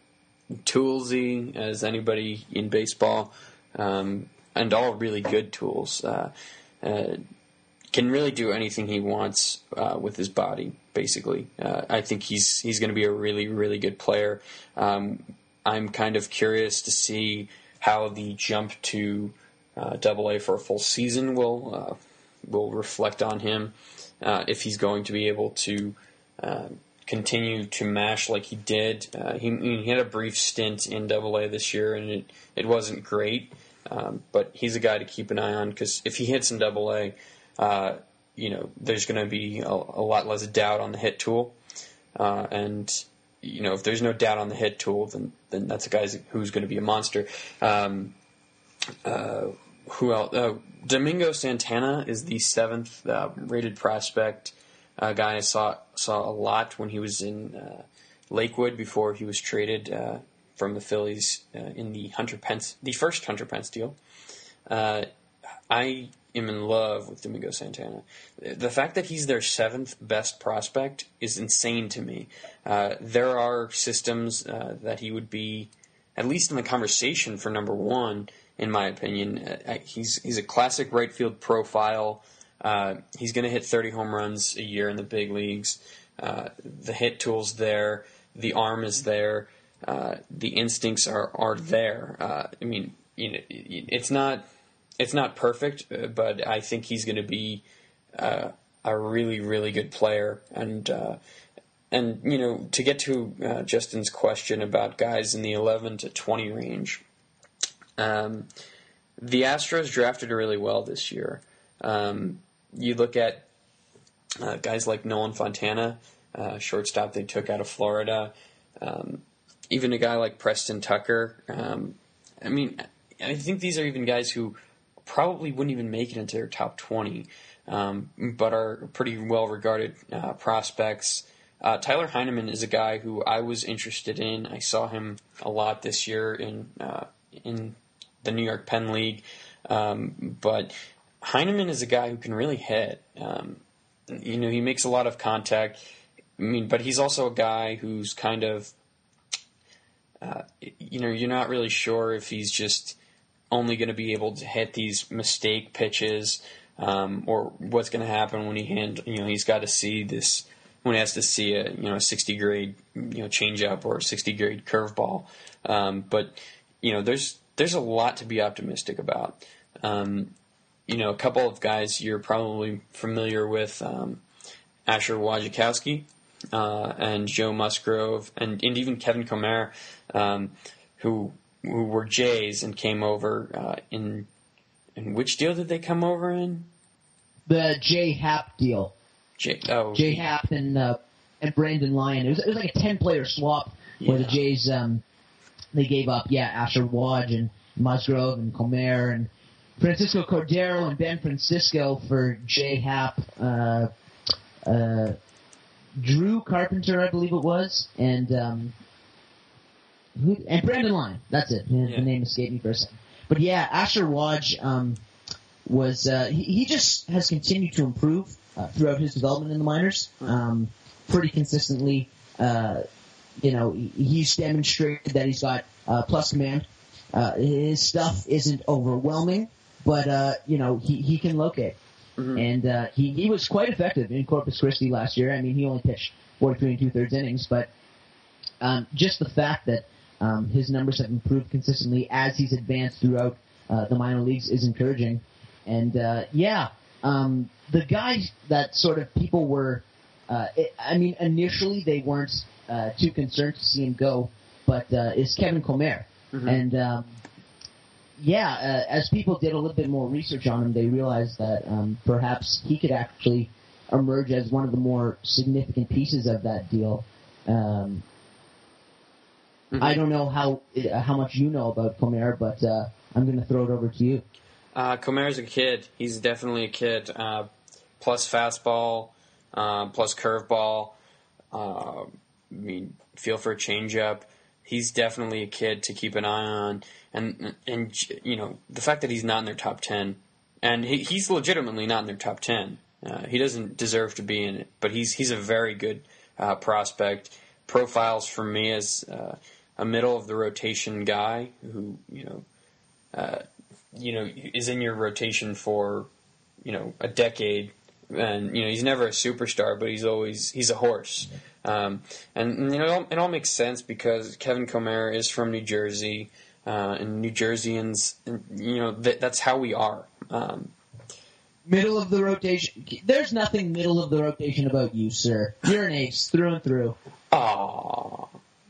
Toolsy, as anybody in baseball, um, and all really good tools. Uh, uh, can really do anything he wants uh, with his body, basically. Uh, I think he's he's going to be a really, really good player. Um, I'm kind of curious to see how the jump to uh, Double A for a full season will uh, will reflect on him. Uh, if he's going to be able to Uh, continue to mash like he did. Uh, he, he had a brief stint in Double A this year, and it, it wasn't great. Um, but he's a guy to keep an eye on, because if he hits in Double A, uh, you know, there's going to be a, a lot less doubt on the hit tool. Uh, and you know, if there's no doubt on the hit tool, then then that's a guy who's going to be a monster. Um, uh, who else? Uh, Domingo Santana is the seventh uh, rated prospect. A guy I saw saw a lot when he was in uh, Lakewood before he was traded uh, from the Phillies uh, in the Hunter Pence, the first Hunter Pence deal. Uh, I am in love with Domingo Santana. The fact that he's their seventh best prospect is insane to me. Uh, there are systems uh, that he would be, at least in the conversation, for number one, in my opinion. Uh, he's he's a classic right field profile. Uh, he's going to hit thirty home runs a year in the big leagues. Uh, the hit tool's there. The arm is there. Uh, the instincts are, are there. Uh, I mean, you know, it's not it's not perfect, but I think he's going to be uh, a really, really good player. And uh, and you know, to get to uh, Justin's question about guys in the eleven to twenty range, um, the Astros drafted really well this year. Um, You look at uh, guys like Nolan Fontana, uh, shortstop they took out of Florida. Um, even a guy like Preston Tucker. Um, I mean, I think these are even guys who probably wouldn't even make it into their top twenty, um, but are pretty well-regarded uh, prospects. Uh, Tyler Heineman is a guy who I was interested in. I saw him a lot this year in uh, in the New York Penn League, um, but Heineman is a guy who can really hit. Um, you know, he makes a lot of contact. I mean, but he's also a guy who's kind of, uh, you know, you're not really sure if he's just only going to be able to hit these mistake pitches, um, or what's going to happen when he hand. You know, he's got to see this when he has to see a you know a sixty grade you know changeup or a sixty grade curveball. Um, but you know, there's there's a lot to be optimistic about. Um, You know, a couple of guys you're probably familiar with, um, Asher Wojciechowski uh, and Joe Musgrove, and, and even Kevin Comer, um, who who were Jays and came over uh, in. In which deal did they come over in? The J Happ deal. J. Oh, J Happ and uh, and Brandon Lyon. It was it was like a ten player swap where Yeah. the Jays um they gave up yeah Asher Waj and Musgrove and Comer and Francisco Cordero and Ben Francisco for J Happ, uh, uh, Drew Carpenter I believe it was, and um who, and Brandon Lyon. That's it. The, Yeah. the name escaped me for a second. But yeah, Asher Waj um was uh, he, he just has continued to improve uh, throughout his development in the minors, um, pretty consistently. Uh, you know, he, he's demonstrated that he's got uh, plus command. Uh, his stuff isn't overwhelming, but uh, you know he, he can locate, Mhm. and uh, he he was quite effective in Corpus Christi last year. I mean, he only pitched forty-three and two thirds innings, but um, just the fact that um, his numbers have improved consistently as he's advanced throughout uh, the minor leagues is encouraging. And, uh, yeah, um, the guys that sort of people were, uh, it, I mean, initially they weren't uh, too concerned to see him go, but uh, is Kevin Comer. Mhm. And, um, yeah, uh, as people did a little bit more research on him, they realized that um, perhaps he could actually emerge as one of the more significant pieces of that deal. Um, Mhm. I don't know how uh, how much you know about Comer, but uh, I'm going to throw it over to you. Uh, Comer's a kid. He's definitely a kid. Uh, plus fastball, uh, plus curveball. Uh, I mean, feel for a changeup. He's definitely a kid to keep an eye on. And, and you know, the fact that he's not in their top ten, and he, he's legitimately not in their top ten. Uh, he doesn't deserve to be in it, but he's he's a very good uh, prospect. Profiles for me as uh, a middle of the rotation guy who, you know, uh, you know, is in your rotation for, you know, a decade, and you know he's never a superstar, but he's always he's a horse, um, and, and you know it all, it all makes sense because Kevin Comer is from New Jersey, uh, and New Jerseyans, you know, th- that's how we are. Um, Middle of the rotation. There's nothing middle of the rotation about you, sir. You're an ace through and through. Aww,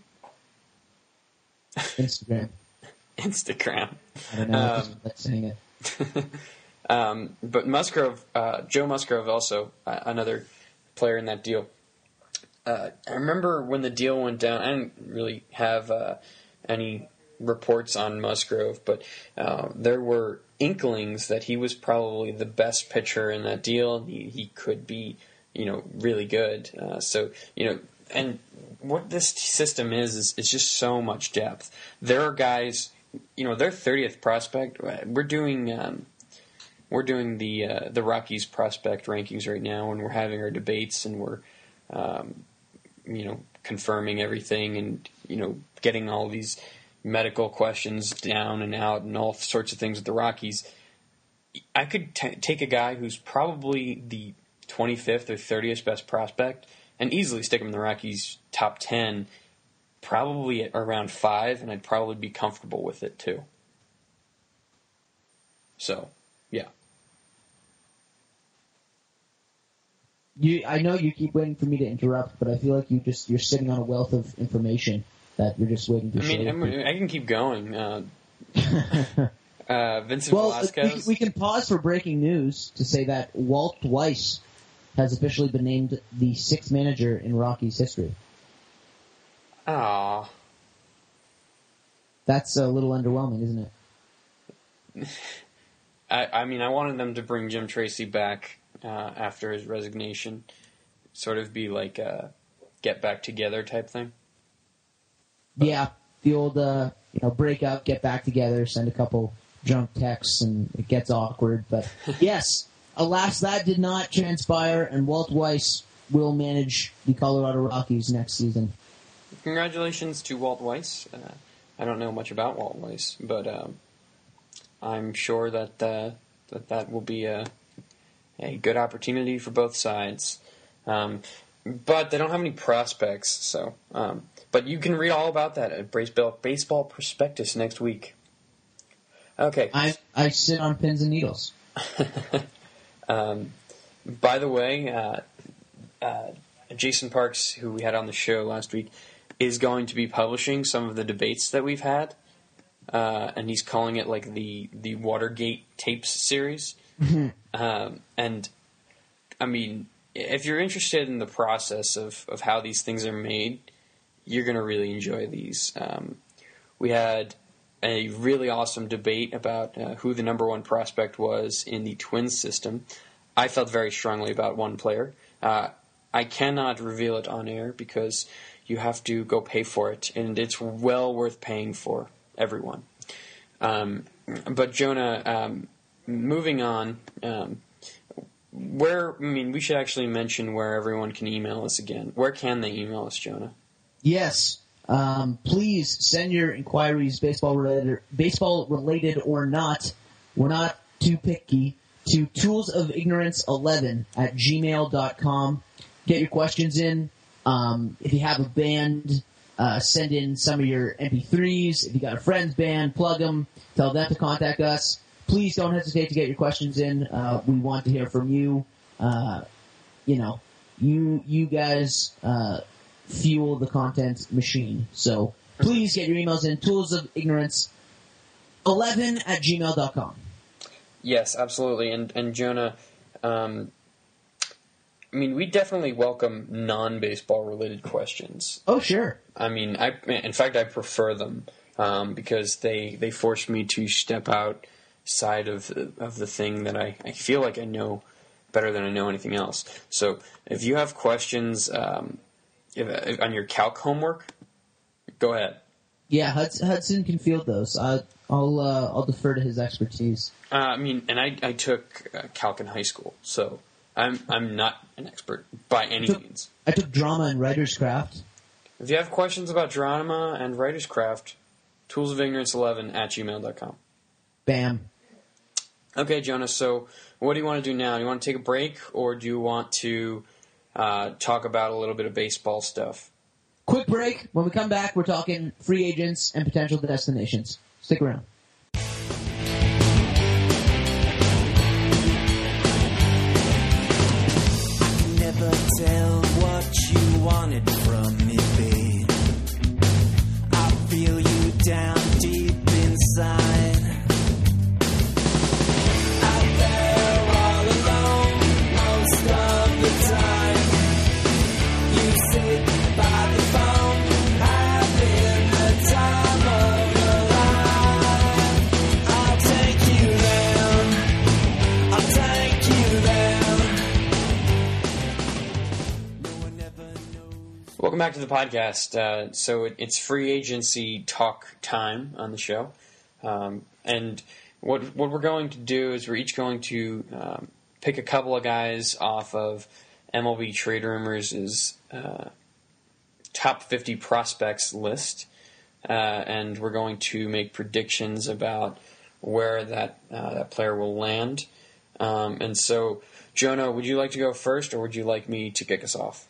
Instagram. Instagram. I don't know. I Um, just like saying it. um, but Musgrove, uh, Joe Musgrove, also uh, another player in that deal. Uh, I remember when the deal went down. I didn't really have uh, any reports on Musgrove, but uh, there were inklings that he was probably the best pitcher in that deal. He, he could be, you know, really good. Uh, so, you know, and what this system is, is it's just so much depth. There are guys, you know, their thirtieth prospect. We're doing um, we're doing the uh, the Rockies prospect rankings right now, and we're having our debates, and we're um, you know confirming everything, and you know getting all these medical questions down and out, and all sorts of things with the Rockies. I could t- take a guy who's probably the twenty-fifth or thirtieth best prospect, and easily stick him in the Rockies' top ten. Probably at around five, and I'd probably be comfortable with it too. So, yeah. You, I know you keep waiting for me to interrupt, but I feel like you just you're sitting on a wealth of information that you're just waiting to I mean, share. I'm, I can keep going. Uh, uh, Vincent Well, Velasquez. we, we can pause for breaking news to say that Walt Weiss has officially been named the sixth manager in Rockies history. Aw. That's a little underwhelming, isn't it? I, I mean, I wanted them to bring Jim Tracy back uh, after his resignation. Sort of be like a get back together type thing. Yeah, the old uh, you know break up, get back together, send a couple drunk texts, and it gets awkward. But yes, alas, that did not transpire, and Walt Weiss will manage the Colorado Rockies next season. Congratulations to Walt Weiss. Uh, I don't know much about Walt Weiss, but um, I'm sure that uh, that that will be a a good opportunity for both sides. Um, but they don't have any prospects, so. Um, but you can read all about that at Baseball Baseball Prospectus next week. Okay. I I sit on pins and needles. um, by the way, uh, uh, Jason Parks, who we had on the show last week, is going to be publishing some of the debates that we've had. uh, and he's calling it like the the Watergate tapes series. um, and I mean, if you're interested in the process of, of how these things are made, you're going to really enjoy these. Um, we had a really awesome debate about uh, who the number one prospect was in the Twins system. I felt very strongly about one player. Uh, I cannot reveal it on air because you have to go pay for it, and it's well worth paying for, everyone. Um, but Jonah, um, moving on, um, where, I mean, we should actually mention where everyone can email us again. Where can they email us, Jonah? Yes. Um, please send your inquiries, baseball related, baseball related or not. We're not too picky. To tools of ignorance eleven at gmail dot com. Get your questions in. Um, if you have a band, uh, send in some of your M P threes. If you got a friend's band, plug them. Tell them to contact us. Please don't hesitate to get your questions in. Uh, we want to hear from you. Uh, you know, you you guys uh, fuel the content machine. So please get your emails in. Tools of ignorance eleven at gmail dot com. Yes, absolutely. And and Jonah, um, I mean, we definitely welcome non-baseball related questions. Oh, sure. I mean, I in fact I prefer them um, because they they force me to step outside of the, of the thing that I, I feel like I know better than I know anything else. So if you have questions um, if, if, on your calc homework, go ahead. Yeah, Hudson, Hudson can field those. I, I'll uh, I'll defer to his expertise. Uh, I mean, and I I took uh, calc in high school, so I'm I'm not an expert by any I took, means. I took drama and writer's craft. If you have questions about drama and writer's craft, tools of ignorance eleven at gmail dot com. Bam. Okay, Jonas, so what do you want to do now? Do you want to take a break, or do you want to uh, talk about a little bit of baseball stuff? Quick break. When we come back, we're talking free agents and potential destinations. Stick around. Never tell what you wanted from me, babe. I feel you down deep inside. Out there all alone most of the time. You sit by the phone, having the time of your life. I'll take you there. I'll take you there. No one ever knows. Welcome back to the podcast. Uh, so it, it's free agency talk time on the show. Um, and what what we're going to do is we're each going to um, pick a couple of guys off of M L B Trade Rumors' uh, top fifty prospects list. Uh, and we're going to make predictions about where that, uh, that player will land. Um, and so, Jonah, would you like to go first, or would you like me to kick us off?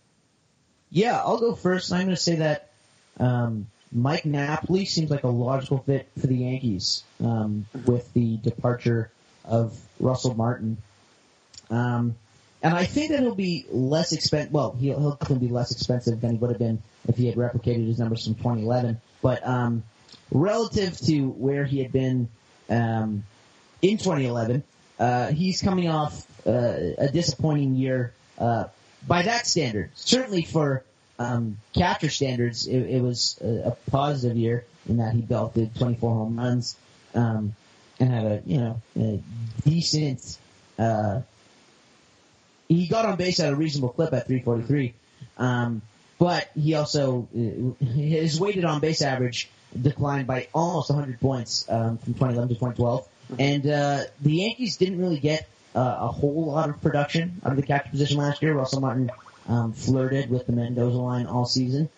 Yeah, I'll go first. I'm going to say that um, Mike Napoli seems like a logical fit for the Yankees um, with the departure of Russell Martin. Um, and I think that he'll be less expensive. Well, he'll, he'll definitely be less expensive than he would have been if he had replicated his numbers from twenty eleven. But um, relative to where he had been um, in twenty eleven, uh, he's coming off uh, a disappointing year uh, by that standard. Certainly for um, catcher standards, it, it was a, a positive year in that he belted twenty-four home runs um, and had a you know a decent. Uh, he got on base at a reasonable clip at three forty-three, um, but he also uh, his weighted on base average declined by almost one hundred points um, from twenty eleven to twenty twelve, and uh, the Yankees didn't really get uh, a whole lot of production out of the catcher position last year. Russell Martin um, flirted with the Mendoza line all season,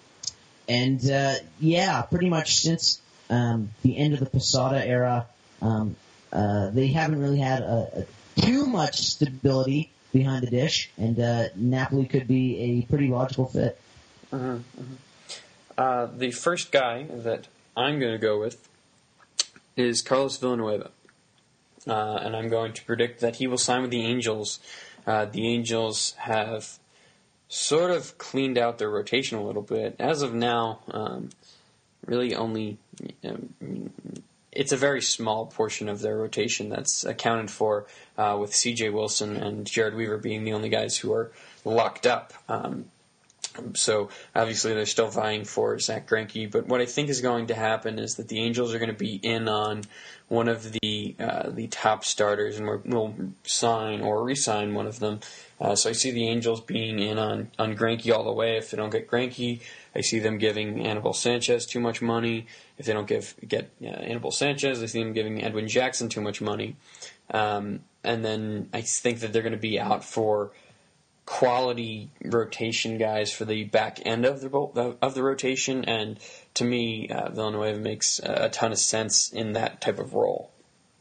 and uh, yeah, pretty much since um, the end of the Posada era, um, uh, they haven't really had a, a, too much stability behind the dish, and uh, Napoli could be a pretty logical fit. Mm-hmm, mm-hmm. Uh, the first guy that I'm going to go with is Carlos Villanueva, uh, and I'm going to predict that he will sign with the Angels. Uh, the Angels have sort of cleaned out their rotation a little bit. As of now, um, really only um, it's a very small portion of their rotation that's accounted for uh, with C J Wilson and Jared Weaver being the only guys who are locked up. Um, so obviously they're still vying for Zach Greinke, but what I think is going to happen is that the Angels are going to be in on one of the uh, the top starters, and we're, we'll sign or re-sign one of them. Uh, so I see the Angels being in on, on Greinke all the way. If they don't get Greinke, I see them giving Anibal Sanchez too much money. If they don't give get uh, Anibal Sanchez, I see them giving Edwin Jackson too much money. Um, and then I think that they're going to be out for quality rotation guys for the back end of the of the rotation, and to me, uh, Villanueva makes a ton of sense in that type of role.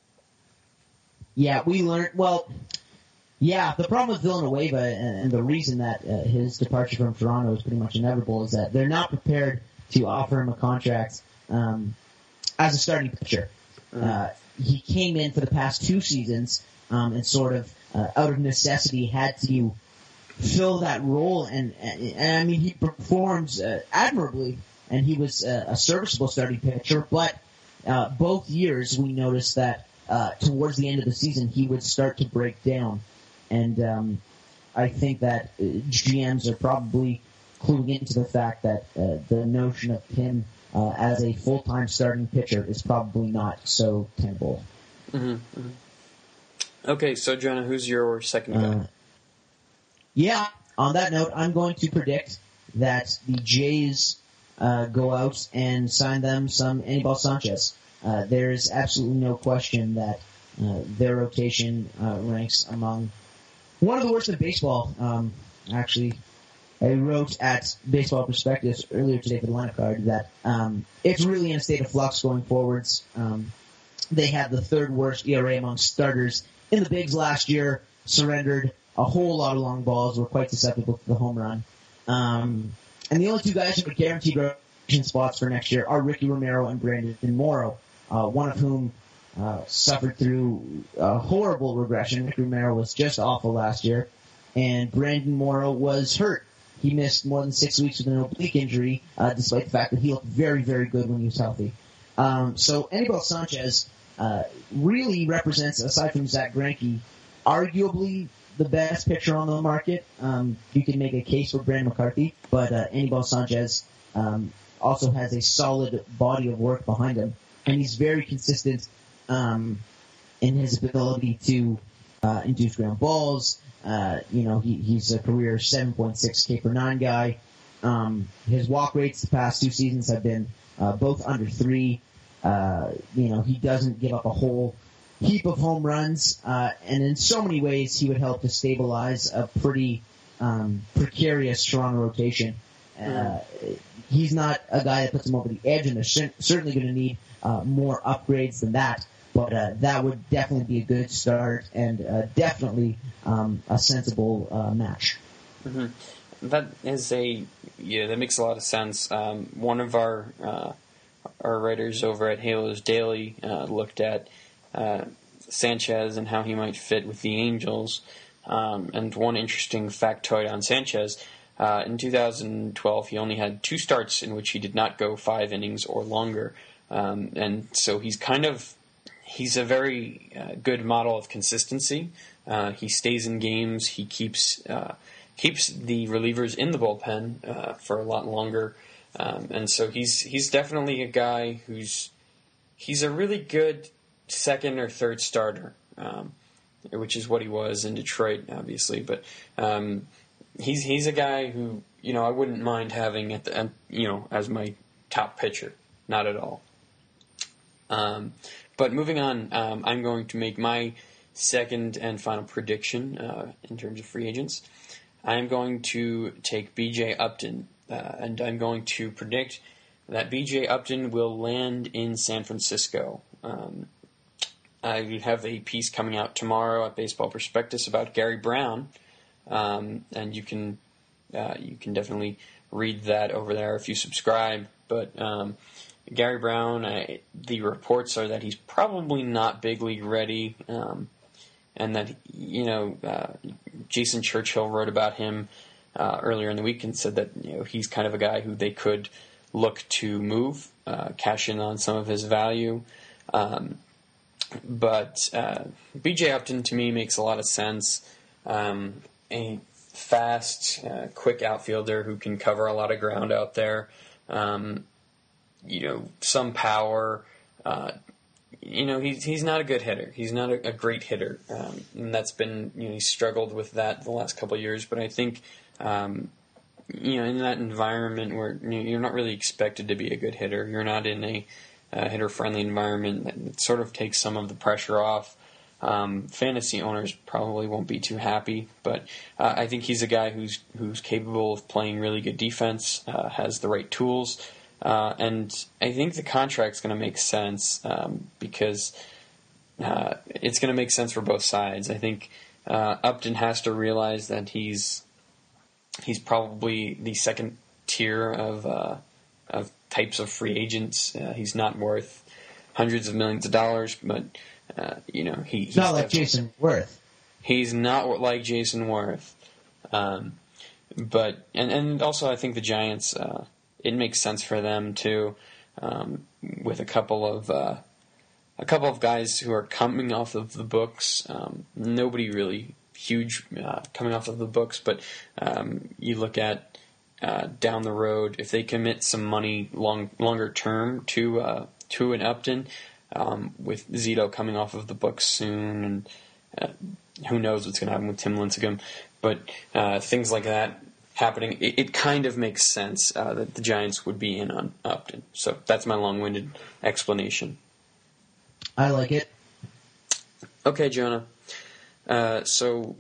Yeah, we learned, well, yeah, the problem with Villanueva and, and the reason that uh, his departure from Toronto is pretty much inevitable is that they're not prepared to offer him a contract um, as a starting pitcher. Mm-hmm. Uh, he came in for the past two seasons um, and sort of, uh, out of necessity, had to fill that role, and, and, and I mean, he performs uh, admirably, and he was uh, a serviceable starting pitcher, but uh, both years we noticed that uh, towards the end of the season he would start to break down, and um, I think that uh, G Ms are probably cluing into the fact that uh, the notion of him uh, as a full-time starting pitcher is probably not so tenable. Mm-hmm, mm-hmm. Okay, so Jonah, who's your second guy? Uh, Yeah, on that note, I'm going to predict that the Jays uh, go out and sign them some Anibal Sanchez. Uh, there's absolutely no question that uh, their rotation uh, ranks among one of the worst in baseball. Um, actually, I wrote at Baseball Prospectus earlier today for the lineup card that um, it's really in a state of flux going forwards. Um, they had the third worst E R A among starters in the bigs last year, surrendered a whole lot of long balls, were quite susceptible to the home run. Um, and the only two guys who are guaranteed rotation spots for next year are Ricky Romero and Brandon Morrow, uh, one of whom uh, suffered through a horrible regression. Ricky Romero was just awful last year, and Brandon Morrow was hurt. He missed more than six weeks with an oblique injury, uh, despite the fact that he looked very, very good when he was healthy. Um, so Anibal Sanchez uh, really represents, aside from Zach Greinke, arguably the best pitcher on the market. Um, you can make a case for Brandon McCarthy, but uh, Anibal Sanchez um, also has a solid body of work behind him, and he's very consistent um, in his ability to uh, induce ground balls. Uh, you know, he, he's a career seven point six K per nine guy. Um, his walk rates the past two seasons have been uh, both under three. Uh, you know, he doesn't give up a whole heap of home runs, uh, and in so many ways he would help to stabilize a pretty um, precarious Toronto rotation. Uh, he's not a guy that puts him over the edge, and they're cer- certainly going to need uh, more upgrades than that, but uh, that would definitely be a good start and uh, definitely um, a sensible uh, match. Mm-hmm. That is a, yeah, that makes a lot of sense. Um, one of our, uh, our writers over at Halos Daily uh, looked at Uh, Sanchez and how he might fit with the Angels. Um, and one interesting factoid on Sanchez, uh, in two thousand twelve he only had two starts in which he did not go five innings or longer. Um, and so he's kind of, he's a very uh, good model of consistency. Uh, he stays in games, he keeps uh, keeps the relievers in the bullpen uh, for a lot longer. Um, and so he's he's definitely a guy who's, he's a really good second or third starter, um, which is what he was in Detroit, obviously. But um, he's he's a guy who, you know, I wouldn't mind having at the, you know, as my top pitcher, not at all. Um, but moving on, um, I'm going to make my second and final prediction uh, in terms of free agents. I'm going to take B J Upton, uh, and I'm going to predict that B J Upton will land in San Francisco. Um, I have a piece coming out tomorrow at Baseball Prospectus about Gary Brown, um, and you can uh, you can definitely read that over there if you subscribe. But um, Gary Brown, I, the reports are that he's probably not big league ready, um, and that, you know, uh, Jason Churchill wrote about him uh, earlier in the week and said that, you know, he's kind of a guy who they could look to move, uh, cash in on some of his value. Um, but uh, B J Upton, to me, makes a lot of sense. Um, a fast, uh, quick outfielder who can cover a lot of ground out there. Um, you know, some power. Uh, you know, he's he's not a good hitter. He's not a, a great hitter, um, and that's been you know he's struggled with that the last couple of years. But I think um, you know in that environment where you know, you're not really expected to be a good hitter, you're not in a uh, hitter-friendly environment. That sort of takes some of the pressure off. Um, fantasy owners probably won't be too happy, but uh, I think he's a guy who's who's capable of playing really good defense, uh, has the right tools, uh, and I think the contract's going to make sense um, because uh, it's going to make sense for both sides. I think uh, Upton has to realize that he's he's probably the second tier of uh, of types of free agents. Uh, he's not worth hundreds of millions of dollars, but Uh, you know, he, he's not like Jason Worth. He's not like Jason Worth. Um, but, and, and also I think the Giants, uh, it makes sense for them too, um, with a couple of, uh, a couple of guys who are coming off of the books. Um, nobody really huge, uh, coming off of the books, but, um, you look at, uh, down the road, if they commit some money long, longer term to, uh, to an Upton, Um, with Zito coming off of the books soon, and uh, who knows what's going to happen with Tim Lincecum, but uh, things like that happening, it, it kind of makes sense uh, that the Giants would be in on Upton. So that's my long-winded explanation. I like it. Okay, Jonah. Uh, so,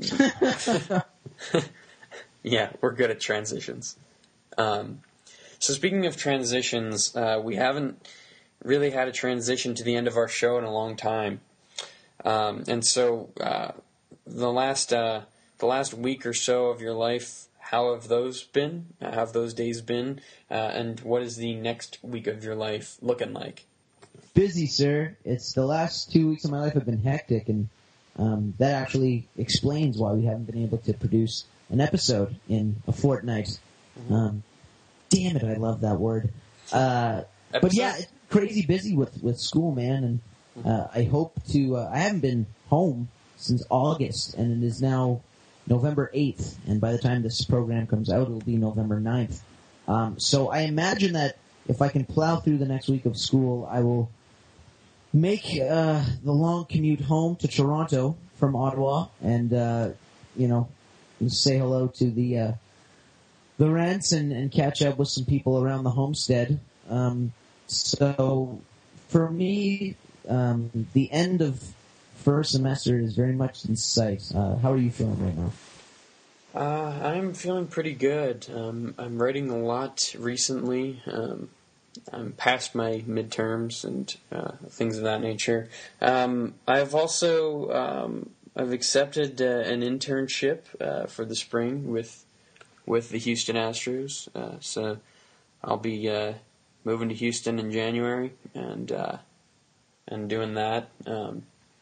yeah, we're good at transitions. Um, so speaking of transitions, uh, we haven't really had a transition to the end of our show in a long time, um, and so uh, the last uh, the last week or so of your life, how have those been? How have those days been? Uh, and what is the next week of your life looking like? Busy, sir. It's the last two weeks of my life have been hectic, and um, that actually explains why we haven't been able to produce an episode in a fortnight. Mm-hmm. Um, damn it, I love that word. Uh, but yeah. It, Crazy busy with, with school, man, and uh, I hope to. Uh, I haven't been home since August, and it is now November eighth, and by the time this program comes out, it'll be November ninth. Um, so I imagine that if I can plow through the next week of school, I will make uh, the long commute home to Toronto from Ottawa, and uh, you know, say hello to the uh, the rents and, and catch up with some people around the homestead. Um, So, for me, um, the end of first semester is very much in sight. Uh, how are you feeling right now? Uh, I'm feeling pretty good. Um, I'm writing a lot recently. Um, I'm past my midterms and uh, things of that nature. Um, I've also um, I've accepted uh, an internship uh, for the spring with with the Houston Astros. Uh, so I'll be Uh, moving to Houston in January and uh, and doing that. Um,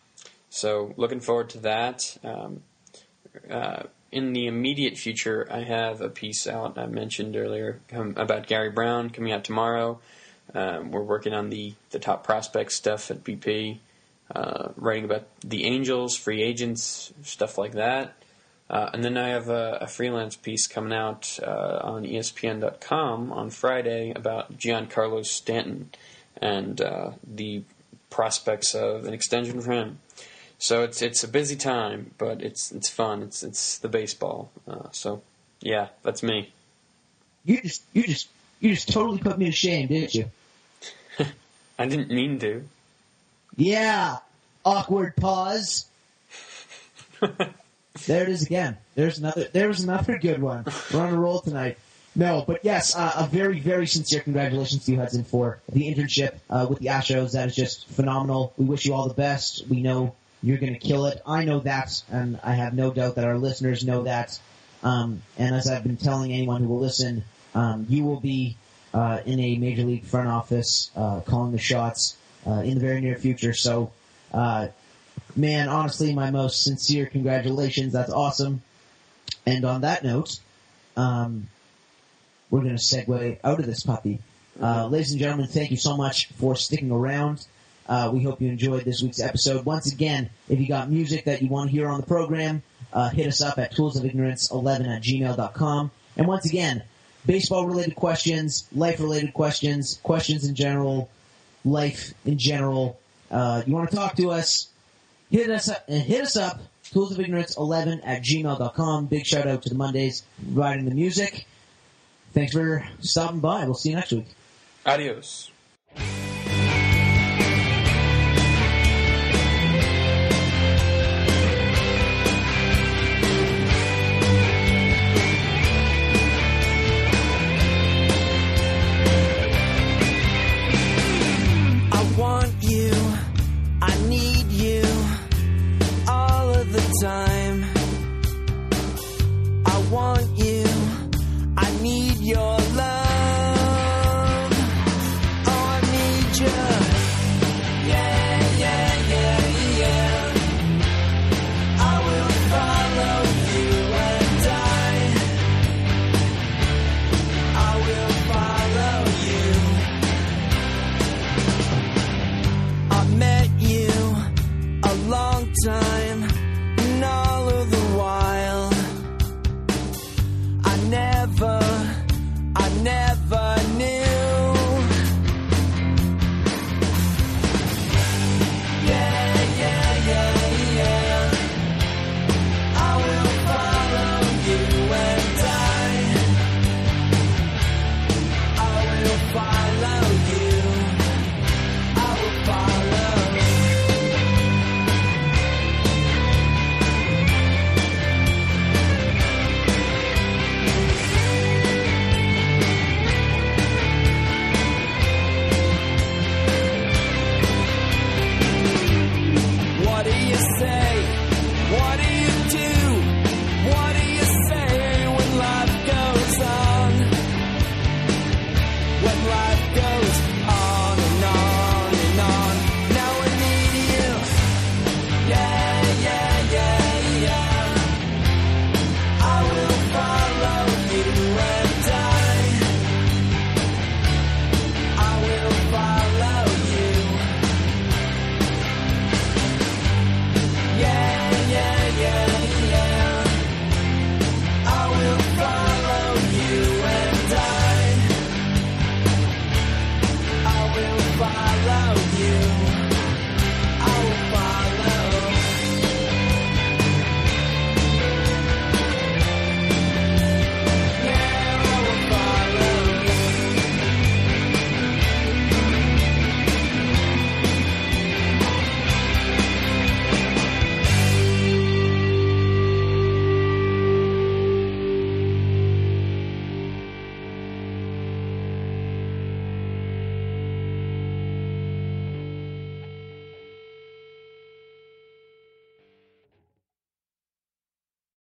so looking forward to that. Um, uh, in the immediate future, I have a piece out I mentioned earlier um, about Gary Brown coming out tomorrow. Um, we're working on the, the top prospect stuff at B P, uh, writing about the Angels, free agents, stuff like that. Uh, and then I have a, a freelance piece coming out uh, on E S P N dot com on Friday about Giancarlo Stanton and uh, the prospects of an extension for him. So it's it's a busy time, but it's it's fun. It's it's the baseball. Uh, so yeah, that's me. You just you just you just totally put me to shame, didn't you? I didn't mean to. Yeah. Awkward pause. There it is again. There's another. There's another good one. We're on a roll tonight. No, but yes, uh, a very, very sincere congratulations to you, Hudson, for the internship uh, with the Astros. That is just phenomenal. We wish you all the best. We know you're going to kill it. I know that, and I have no doubt that our listeners know that. Um, and as I've been telling anyone who will listen, um, you will be uh, in a major league front office uh, calling the shots uh, in the very near future. So. Uh, Man, honestly, my most sincere congratulations. That's awesome. And on that note, um, we're going to segue out of this puppy Uh, ladies and gentlemen, thank you so much for sticking around. Uh, we hope you enjoyed this week's episode. Once again, if you got music that you want to hear on the program, uh, hit us up at tools of ignorance eleven at gmail dot com. And once again, baseball-related questions, life-related questions, questions in general, life in general. Uh, you want to talk to us, hit us up, and hit us up, tools of ignorance eleven at gmail dot com. Big shout-out to the Mondays providing the music. Thanks for stopping by. We'll see you next week. Adios. I want you, I need you all of the time.